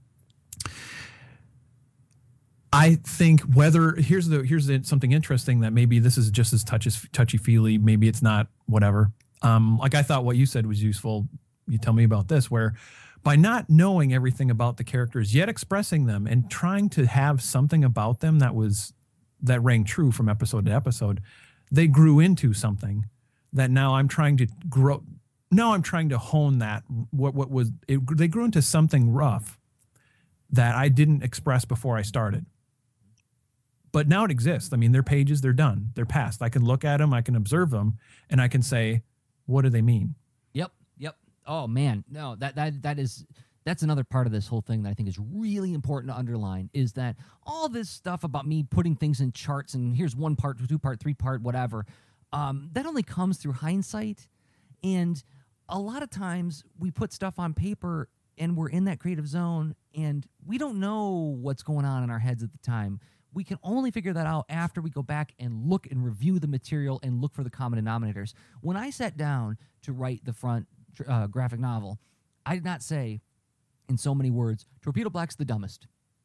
I think here's something interesting that maybe this is just as touchy-feely, maybe it's not, whatever. Like I thought what you said was useful. You tell me about this, where by not knowing everything about the characters, yet expressing them and trying to have something about them that rang true from episode to episode, they grew into something that now I'm trying to grow. Now I'm trying to hone that. They grew into something rough that I didn't express before I started. But now it exists. They're pages, they're done, they're past. I can look at them, I can observe them, and I can say, what do they mean? Yep. Oh man, no, that's another part of this whole thing that I think is really important to underline, is that all this stuff about me putting things in charts and here's 1 part, 2 part, 3 part, whatever, that only comes through hindsight. And a lot of times we put stuff on paper and we're in that creative zone and we don't know what's going on in our heads at the time. We can only figure that out after we go back and look and review the material and look for the common denominators. When I sat down to write the front graphic novel, I did not say in so many words, Torpedo Black's the dumbest.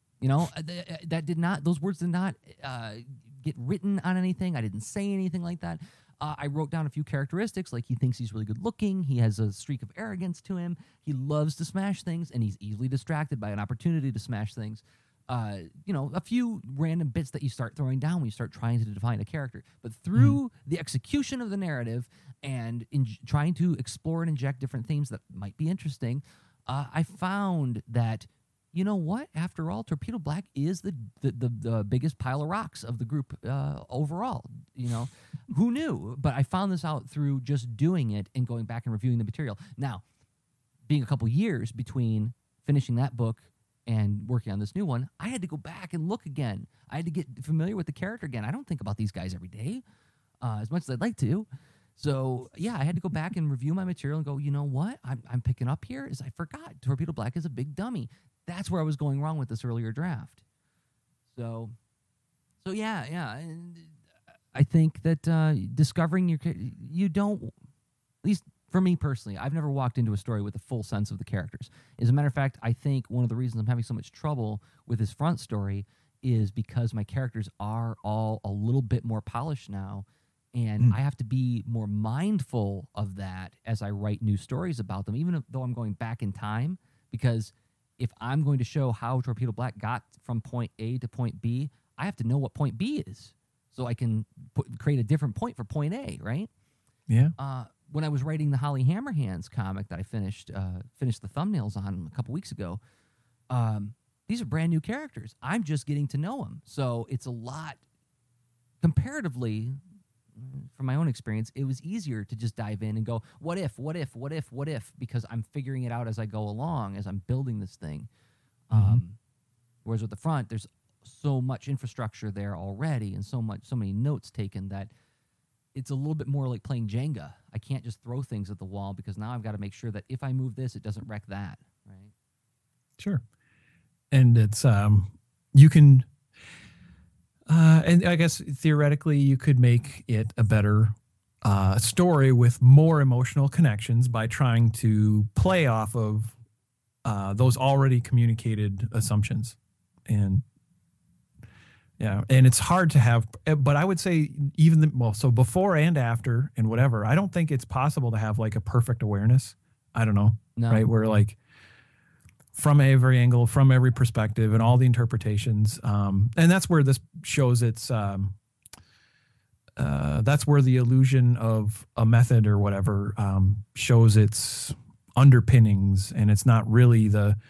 Those words did not get written on anything. I didn't say anything like that. I wrote down a few characteristics, like he thinks he's really good looking. He has a streak of arrogance to him. He loves to smash things, and he's easily distracted by an opportunity to smash things. A few random bits that you start throwing down when you start trying to define a character. But through the execution of the narrative and trying to explore and inject different themes that might be interesting, I found that, after all, Torpedo Black is the biggest pile of rocks of the group overall. Who knew? But I found this out through just doing it and going back and reviewing the material. Now, being a couple years between finishing that book and working on this new one, I had to go back and look again. I had to get familiar with the character again. I don't think about these guys every day as much as I'd like to. So, yeah, I had to go back and review my material and go, you know what I'm picking up here is I forgot Torpedo Black is a big dummy. That's where I was going wrong with this earlier draft. So yeah. And I think that discovering you don't, at least for me personally, I've never walked into a story with a full sense of the characters. As a matter of fact, I think one of the reasons I'm having so much trouble with this front story is because my characters are all a little bit more polished now, and I have to be more mindful of that as I write new stories about them, even though I'm going back in time, because if I'm going to show how Torpedo Black got from point A to point B, I have to know what point B is so I can create a different point for point A, right? Yeah. When I was writing the Holly Hammerhands comic that I finished the thumbnails on a couple weeks ago, these are brand new characters. I'm just getting to know them. So it's a lot, comparatively, from my own experience, it was easier to just dive in and go, what if, because I'm figuring it out as I go along, as I'm building this thing. Whereas with the front, there's so much infrastructure there already and so many notes taken that it's a little bit more like playing Jenga. I can't just throw things at the wall because now I've got to make sure that if I move this, it doesn't wreck that, right? Sure. And it's you can and I guess theoretically you could make it a better story with more emotional connections by trying to play off of those already communicated assumptions. And yeah, and it's hard to have, but I would say so before and after and whatever, I don't think it's possible to have like a perfect awareness. I don't know, right? Where like from every angle, from every perspective, and all the interpretations, and that's where this shows its. That's where the illusion of a method or whatever shows its underpinnings, and it's not really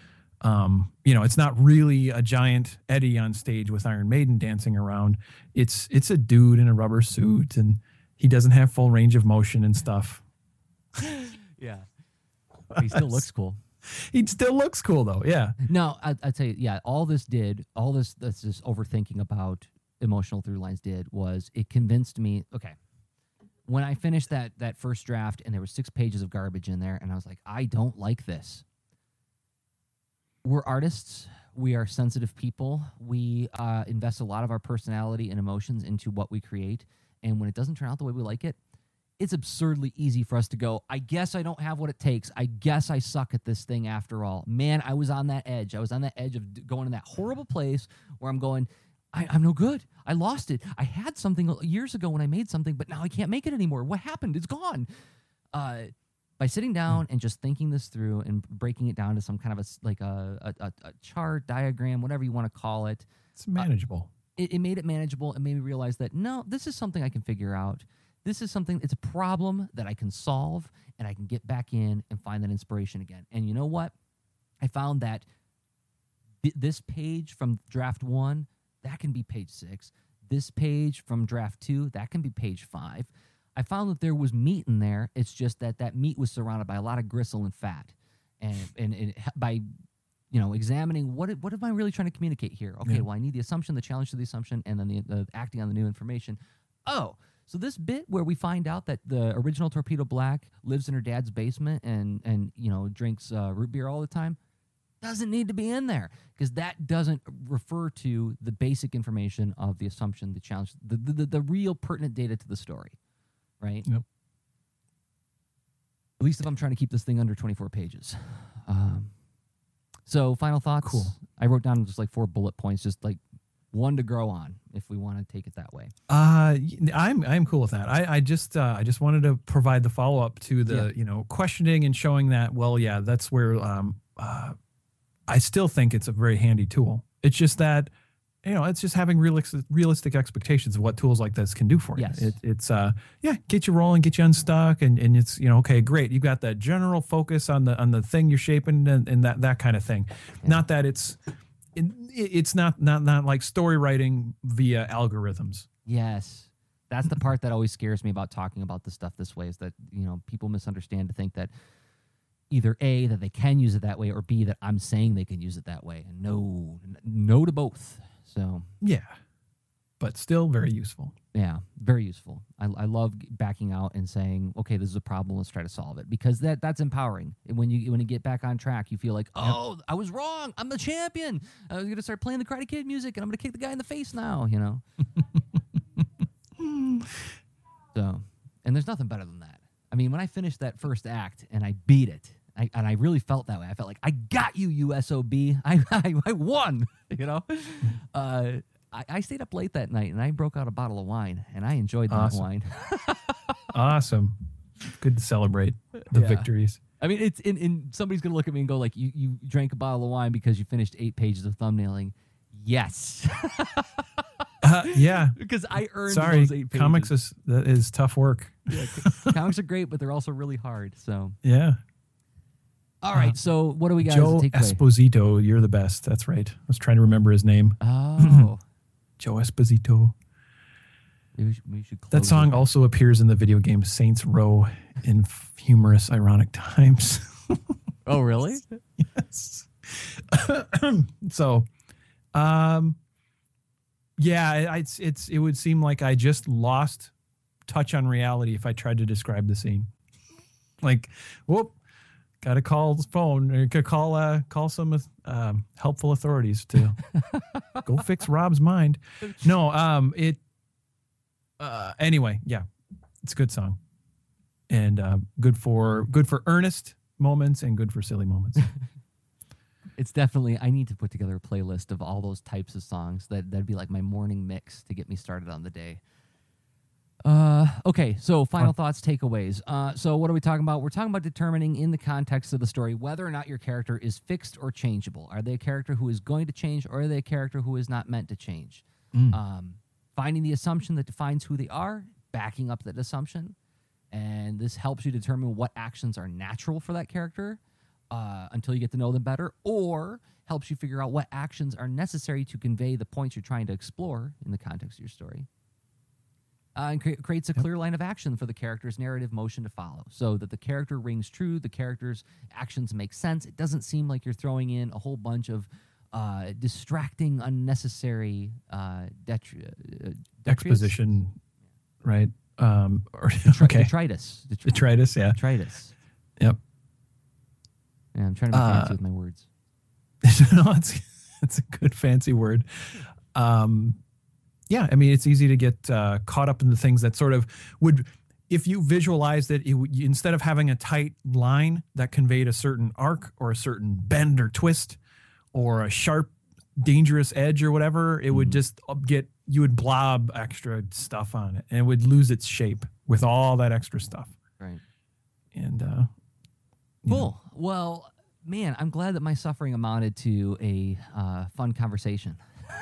it's not really a giant Eddie on stage with Iron Maiden dancing around. It's a dude in a rubber suit, and he doesn't have full range of motion and stuff. Yeah, he still looks cool. He still looks cool, though. Yeah. No, I'd say, yeah. All this overthinking about emotional through lines was it convinced me. Okay, when I finished that first draft and there were 6 pages of garbage in there, and I was like, I don't like this. We're artists. We are sensitive people. We invest a lot of our personality and emotions into what we create. And when it doesn't turn out the way we like it, it's absurdly easy for us to go, I guess I don't have what it takes. I guess I suck at this thing after all. Man, I was on that edge. I was on that edge of going in that horrible place where I'm going, I'm no good. I lost it. I had something years ago when I made something, but now I can't make it anymore. What happened? It's gone. By sitting down and just thinking this through and breaking it down to some kind of a chart, diagram, whatever you want to call it. It's manageable. It made it manageable and made me realize that, no, this is something I can figure out. This is something, it's a problem that I can solve, and I can get back in and find that inspiration again. And you know what? I found that this page from draft 1, that can be page 6. This page from draft 2, that can be page 5. I found that there was meat in there. It's just that meat was surrounded by a lot of gristle and fat. And by examining what am I really trying to communicate here? Okay, well, I need the assumption, the challenge to the assumption, and then the acting on the new information. Oh, so this bit where we find out that the original Torpedo Black lives in her dad's basement and drinks root beer all the time doesn't need to be in there, because that doesn't refer to the basic information of the assumption, the challenge, the real pertinent data to the story, right? Yep. At least if I'm trying to keep this thing under 24 pages. So final thoughts. Cool. I wrote down just like 4 bullet points, just like one to grow on, if we want to take it that way. I'm cool with that. I just wanted to provide the follow up to the questioning and showing that, well, yeah, that's where I still think it's a very handy tool. It's just that it's just having realistic expectations of what tools like this can do for you. Yes. It's get you rolling, get you unstuck, and it's okay, great. You've got that general focus on the thing you're shaping and that kind of thing. Yeah. Not that it's not like story writing via algorithms. Yes. That's the part that always scares me about talking about this stuff this way, is that, people misunderstand to think that either A, that they can use it that way, or B, that I'm saying they can use it that way. And no to both. So yeah, but still very useful. Yeah, very useful. I love backing out and saying, okay, this is a problem, let's try to solve it, because that's empowering. When you get back on track, you feel like, oh, I was wrong. I'm the champion. I was going to start playing the Karate Kid music, and I'm going to kick the guy in the face now, So, and there's nothing better than that. I mean, when I finished that first act and I beat it, I really felt that way. I felt like I got you, USOB. I won. You know, I stayed up late that night and I broke out a bottle of wine and I enjoyed that wine. Awesome. Good to celebrate the victories. I mean, it's in somebody's gonna look at me and go like, you drank a bottle of wine because you finished 8 pages of thumbnailing. Yes. Yeah. Because I earned Sorry, those 8 pages. comics is tough work. Yeah, comics are great, but they're also really hard. So Yeah. all right. So what do we got Joe as a takeaway? Esposito, you're the best. That's right. I was trying to remember his name. Oh, Joe Esposito. maybe we should close That song it. also appears in the video game Saints Row in humorous, ironic times. Oh, really? Yes. So, yeah, it would seem like I just lost touch on reality if I tried to describe the scene. Like, whoop, got to call the phone or could call some helpful authorities to go fix Rob's mind. No, anyway, yeah, it's a good song and good for earnest moments and good for silly moments. It's definitely, I need to put together a playlist of all those types of songs. That'd be like my morning mix to get me started on the day. Okay, so final thoughts, takeaways. So what are we talking about? We're talking about determining in the context of the story whether or not your character is fixed or changeable. Are they a character who is going to change, or are they a character who is not meant to change? Finding the assumption that defines who they are, backing up that assumption, and this helps you determine what actions are natural for that character until you get to know them better, or helps you figure out what actions are necessary to convey the points you're trying to explore in the context of your story. And creates a clear line of action for the character's narrative motion to follow, so that the character rings true, the character's actions make sense. It doesn't seem like you're throwing in a whole bunch of distracting, unnecessary Exposition, right? Detritus. Detritus, yeah. Detritus. Yep. Yeah, I'm trying to be fancy with my words. No, it's a good fancy word. Yeah, I mean, it's easy to get caught up in the things that sort of would, if you visualize that instead of having a tight line that conveyed a certain arc or a certain bend or twist or a sharp, dangerous edge or whatever, it would just you would blob extra stuff on it and it would lose its shape with all that extra stuff. Right. And, cool. Well, man, I'm glad that my suffering amounted to a fun conversation.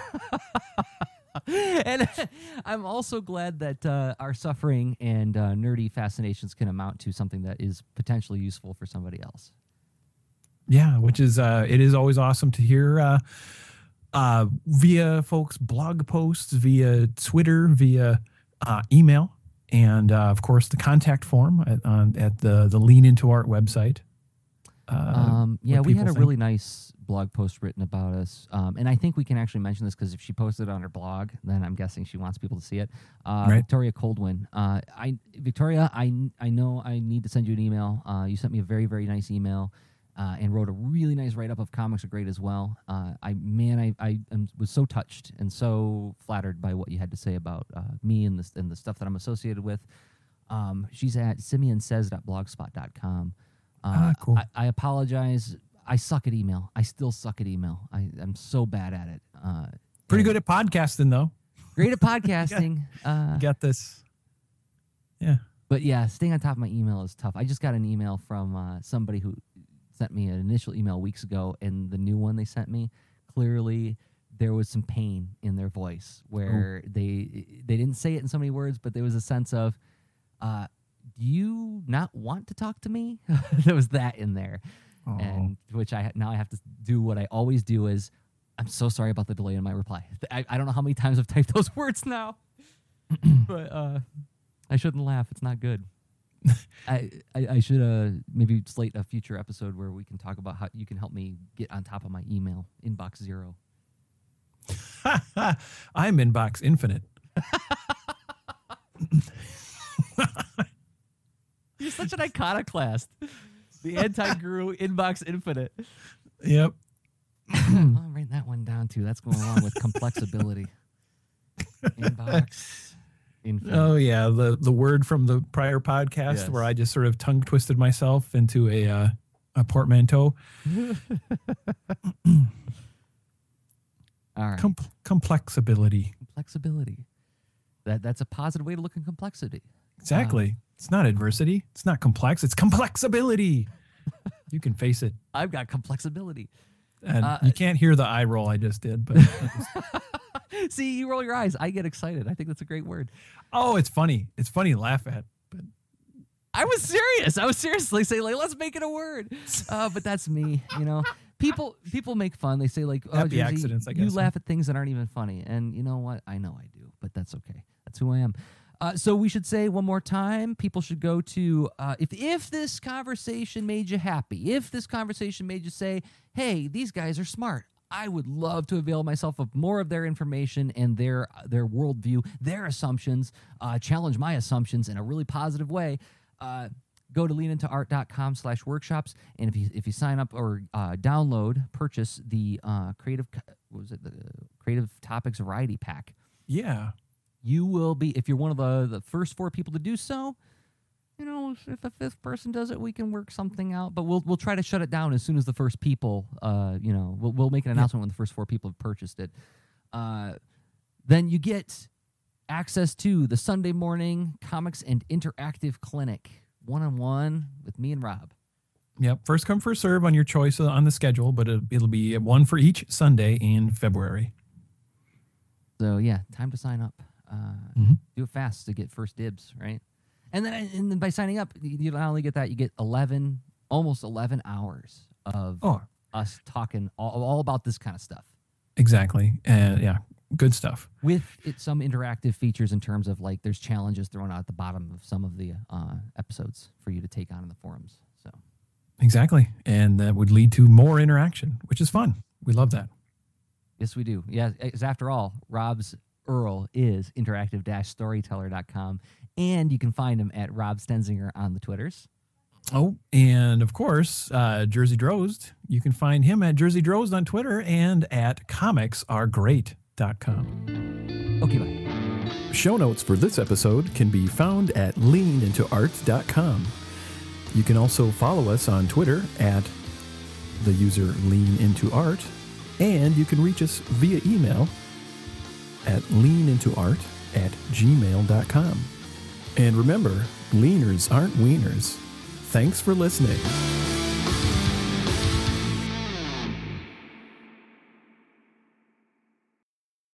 And I'm also glad that our suffering and nerdy fascinations can amount to something that is potentially useful for somebody else. Yeah, which is it is always awesome to hear via folks' blog posts, via Twitter, via email, and of course the contact form at the Lean Into Art website. Yeah, we had a really nice blog post written about us, and I think we can actually mention this because if she posted it on her blog, then I'm guessing she wants people to see it. Right. Victoria Coldwin. Victoria, I know I need to send you an email. You sent me a very, very nice email and wrote a really nice write-up of Comics Are Great as well. I was so touched and so flattered by what you had to say about me and the stuff that I'm associated with. She's at simeonsays.blogspot.com. Cool. I apologize. I suck at email. I still suck at email. I'm so bad at it. Pretty good at podcasting, though. Great at podcasting. You got this. Yeah. But yeah, staying on top of my email is tough. I just got an email from somebody who sent me an initial email weeks ago, and the new one they sent me, clearly there was some pain in their voice where they didn't say it in so many words, but there was a sense of, do you not want to talk to me? There was that in there. Oh. And which I have to do what I always do is, I'm so sorry about the delay in my reply. I don't know how many times I've typed those words now, but I shouldn't laugh. It's not good. I should maybe slate a future episode where we can talk about how you can help me get on top of my email inbox 0. I'm inbox infinite. You're such an iconoclast. The anti-guru inbox infinite. Yep. I'll write that one down too. That's going along with complexability. Inbox Infinite. Oh yeah, the word from the prior podcast Yes. where I just sort of tongue twisted myself into a portmanteau. All right. Complexability. Complexability. That's a positive way to look at complexity. Exactly. It's not adversity. It's not complex. It's complexability. You can face it. I've got complexability. And you can't hear the eye roll I just did, but See, you roll your eyes. I get excited. I think that's a great word. oh, it's funny. It's funny to laugh at. But I was serious. I was seriously saying, like, let's make it a word. But that's me, you know. People make fun. They say, like, oh, Happy Jersey, accidents, I you guess. laugh at things that aren't even funny. And you know what? I know I do, but that's okay. That's who I am. So we should say one more time, people should go to, if this conversation made you happy, if this conversation made you say, hey, these guys are smart, I would love to avail myself of more of their information and their worldview, their assumptions, challenge my assumptions in a really positive way. Go to leanintoart.com/workshops. And if you sign up or purchase the Creative Topics Variety Pack, yeah. you will be, if you're one of the first 4 people to do so, you know, if a 5th person does it, we can work something out. But we'll try to shut it down as soon as the first people, you know, we'll make an announcement when the first 4 people have purchased it. Then you get access to the Sunday morning comics and interactive clinic, one-on-one with me and Rob. Yep. First come, first serve on your choice on the schedule, but it'll be one for each Sunday in February. So yeah, time to sign up. Do it fast to get first dibs, right? And then by signing up, you not only get that, you get almost 11 hours of us talking all about this kind of stuff. Exactly. And yeah, good stuff. With some interactive features in terms of, like, there's challenges thrown out at the bottom of some of the episodes for you to take on in the forums. So Exactly. And that would lead to more interaction, which is fun. We love that. yes, we do. Yeah, because after all, Rob's Earl is interactive-storyteller.com, and you can find him at Rob Stenzinger on the Twitters. Oh, and of course, Jersey Drozd. You can find him at Jersey Drozd on Twitter and at comicsaregreat.com. Okay, bye. Show notes for this episode can be found at leanintoart.com. You can also follow us on Twitter at the user leanintoart, and you can reach us via email at leanintoart@gmail.com. And remember, leaners aren't wieners. Thanks for listening.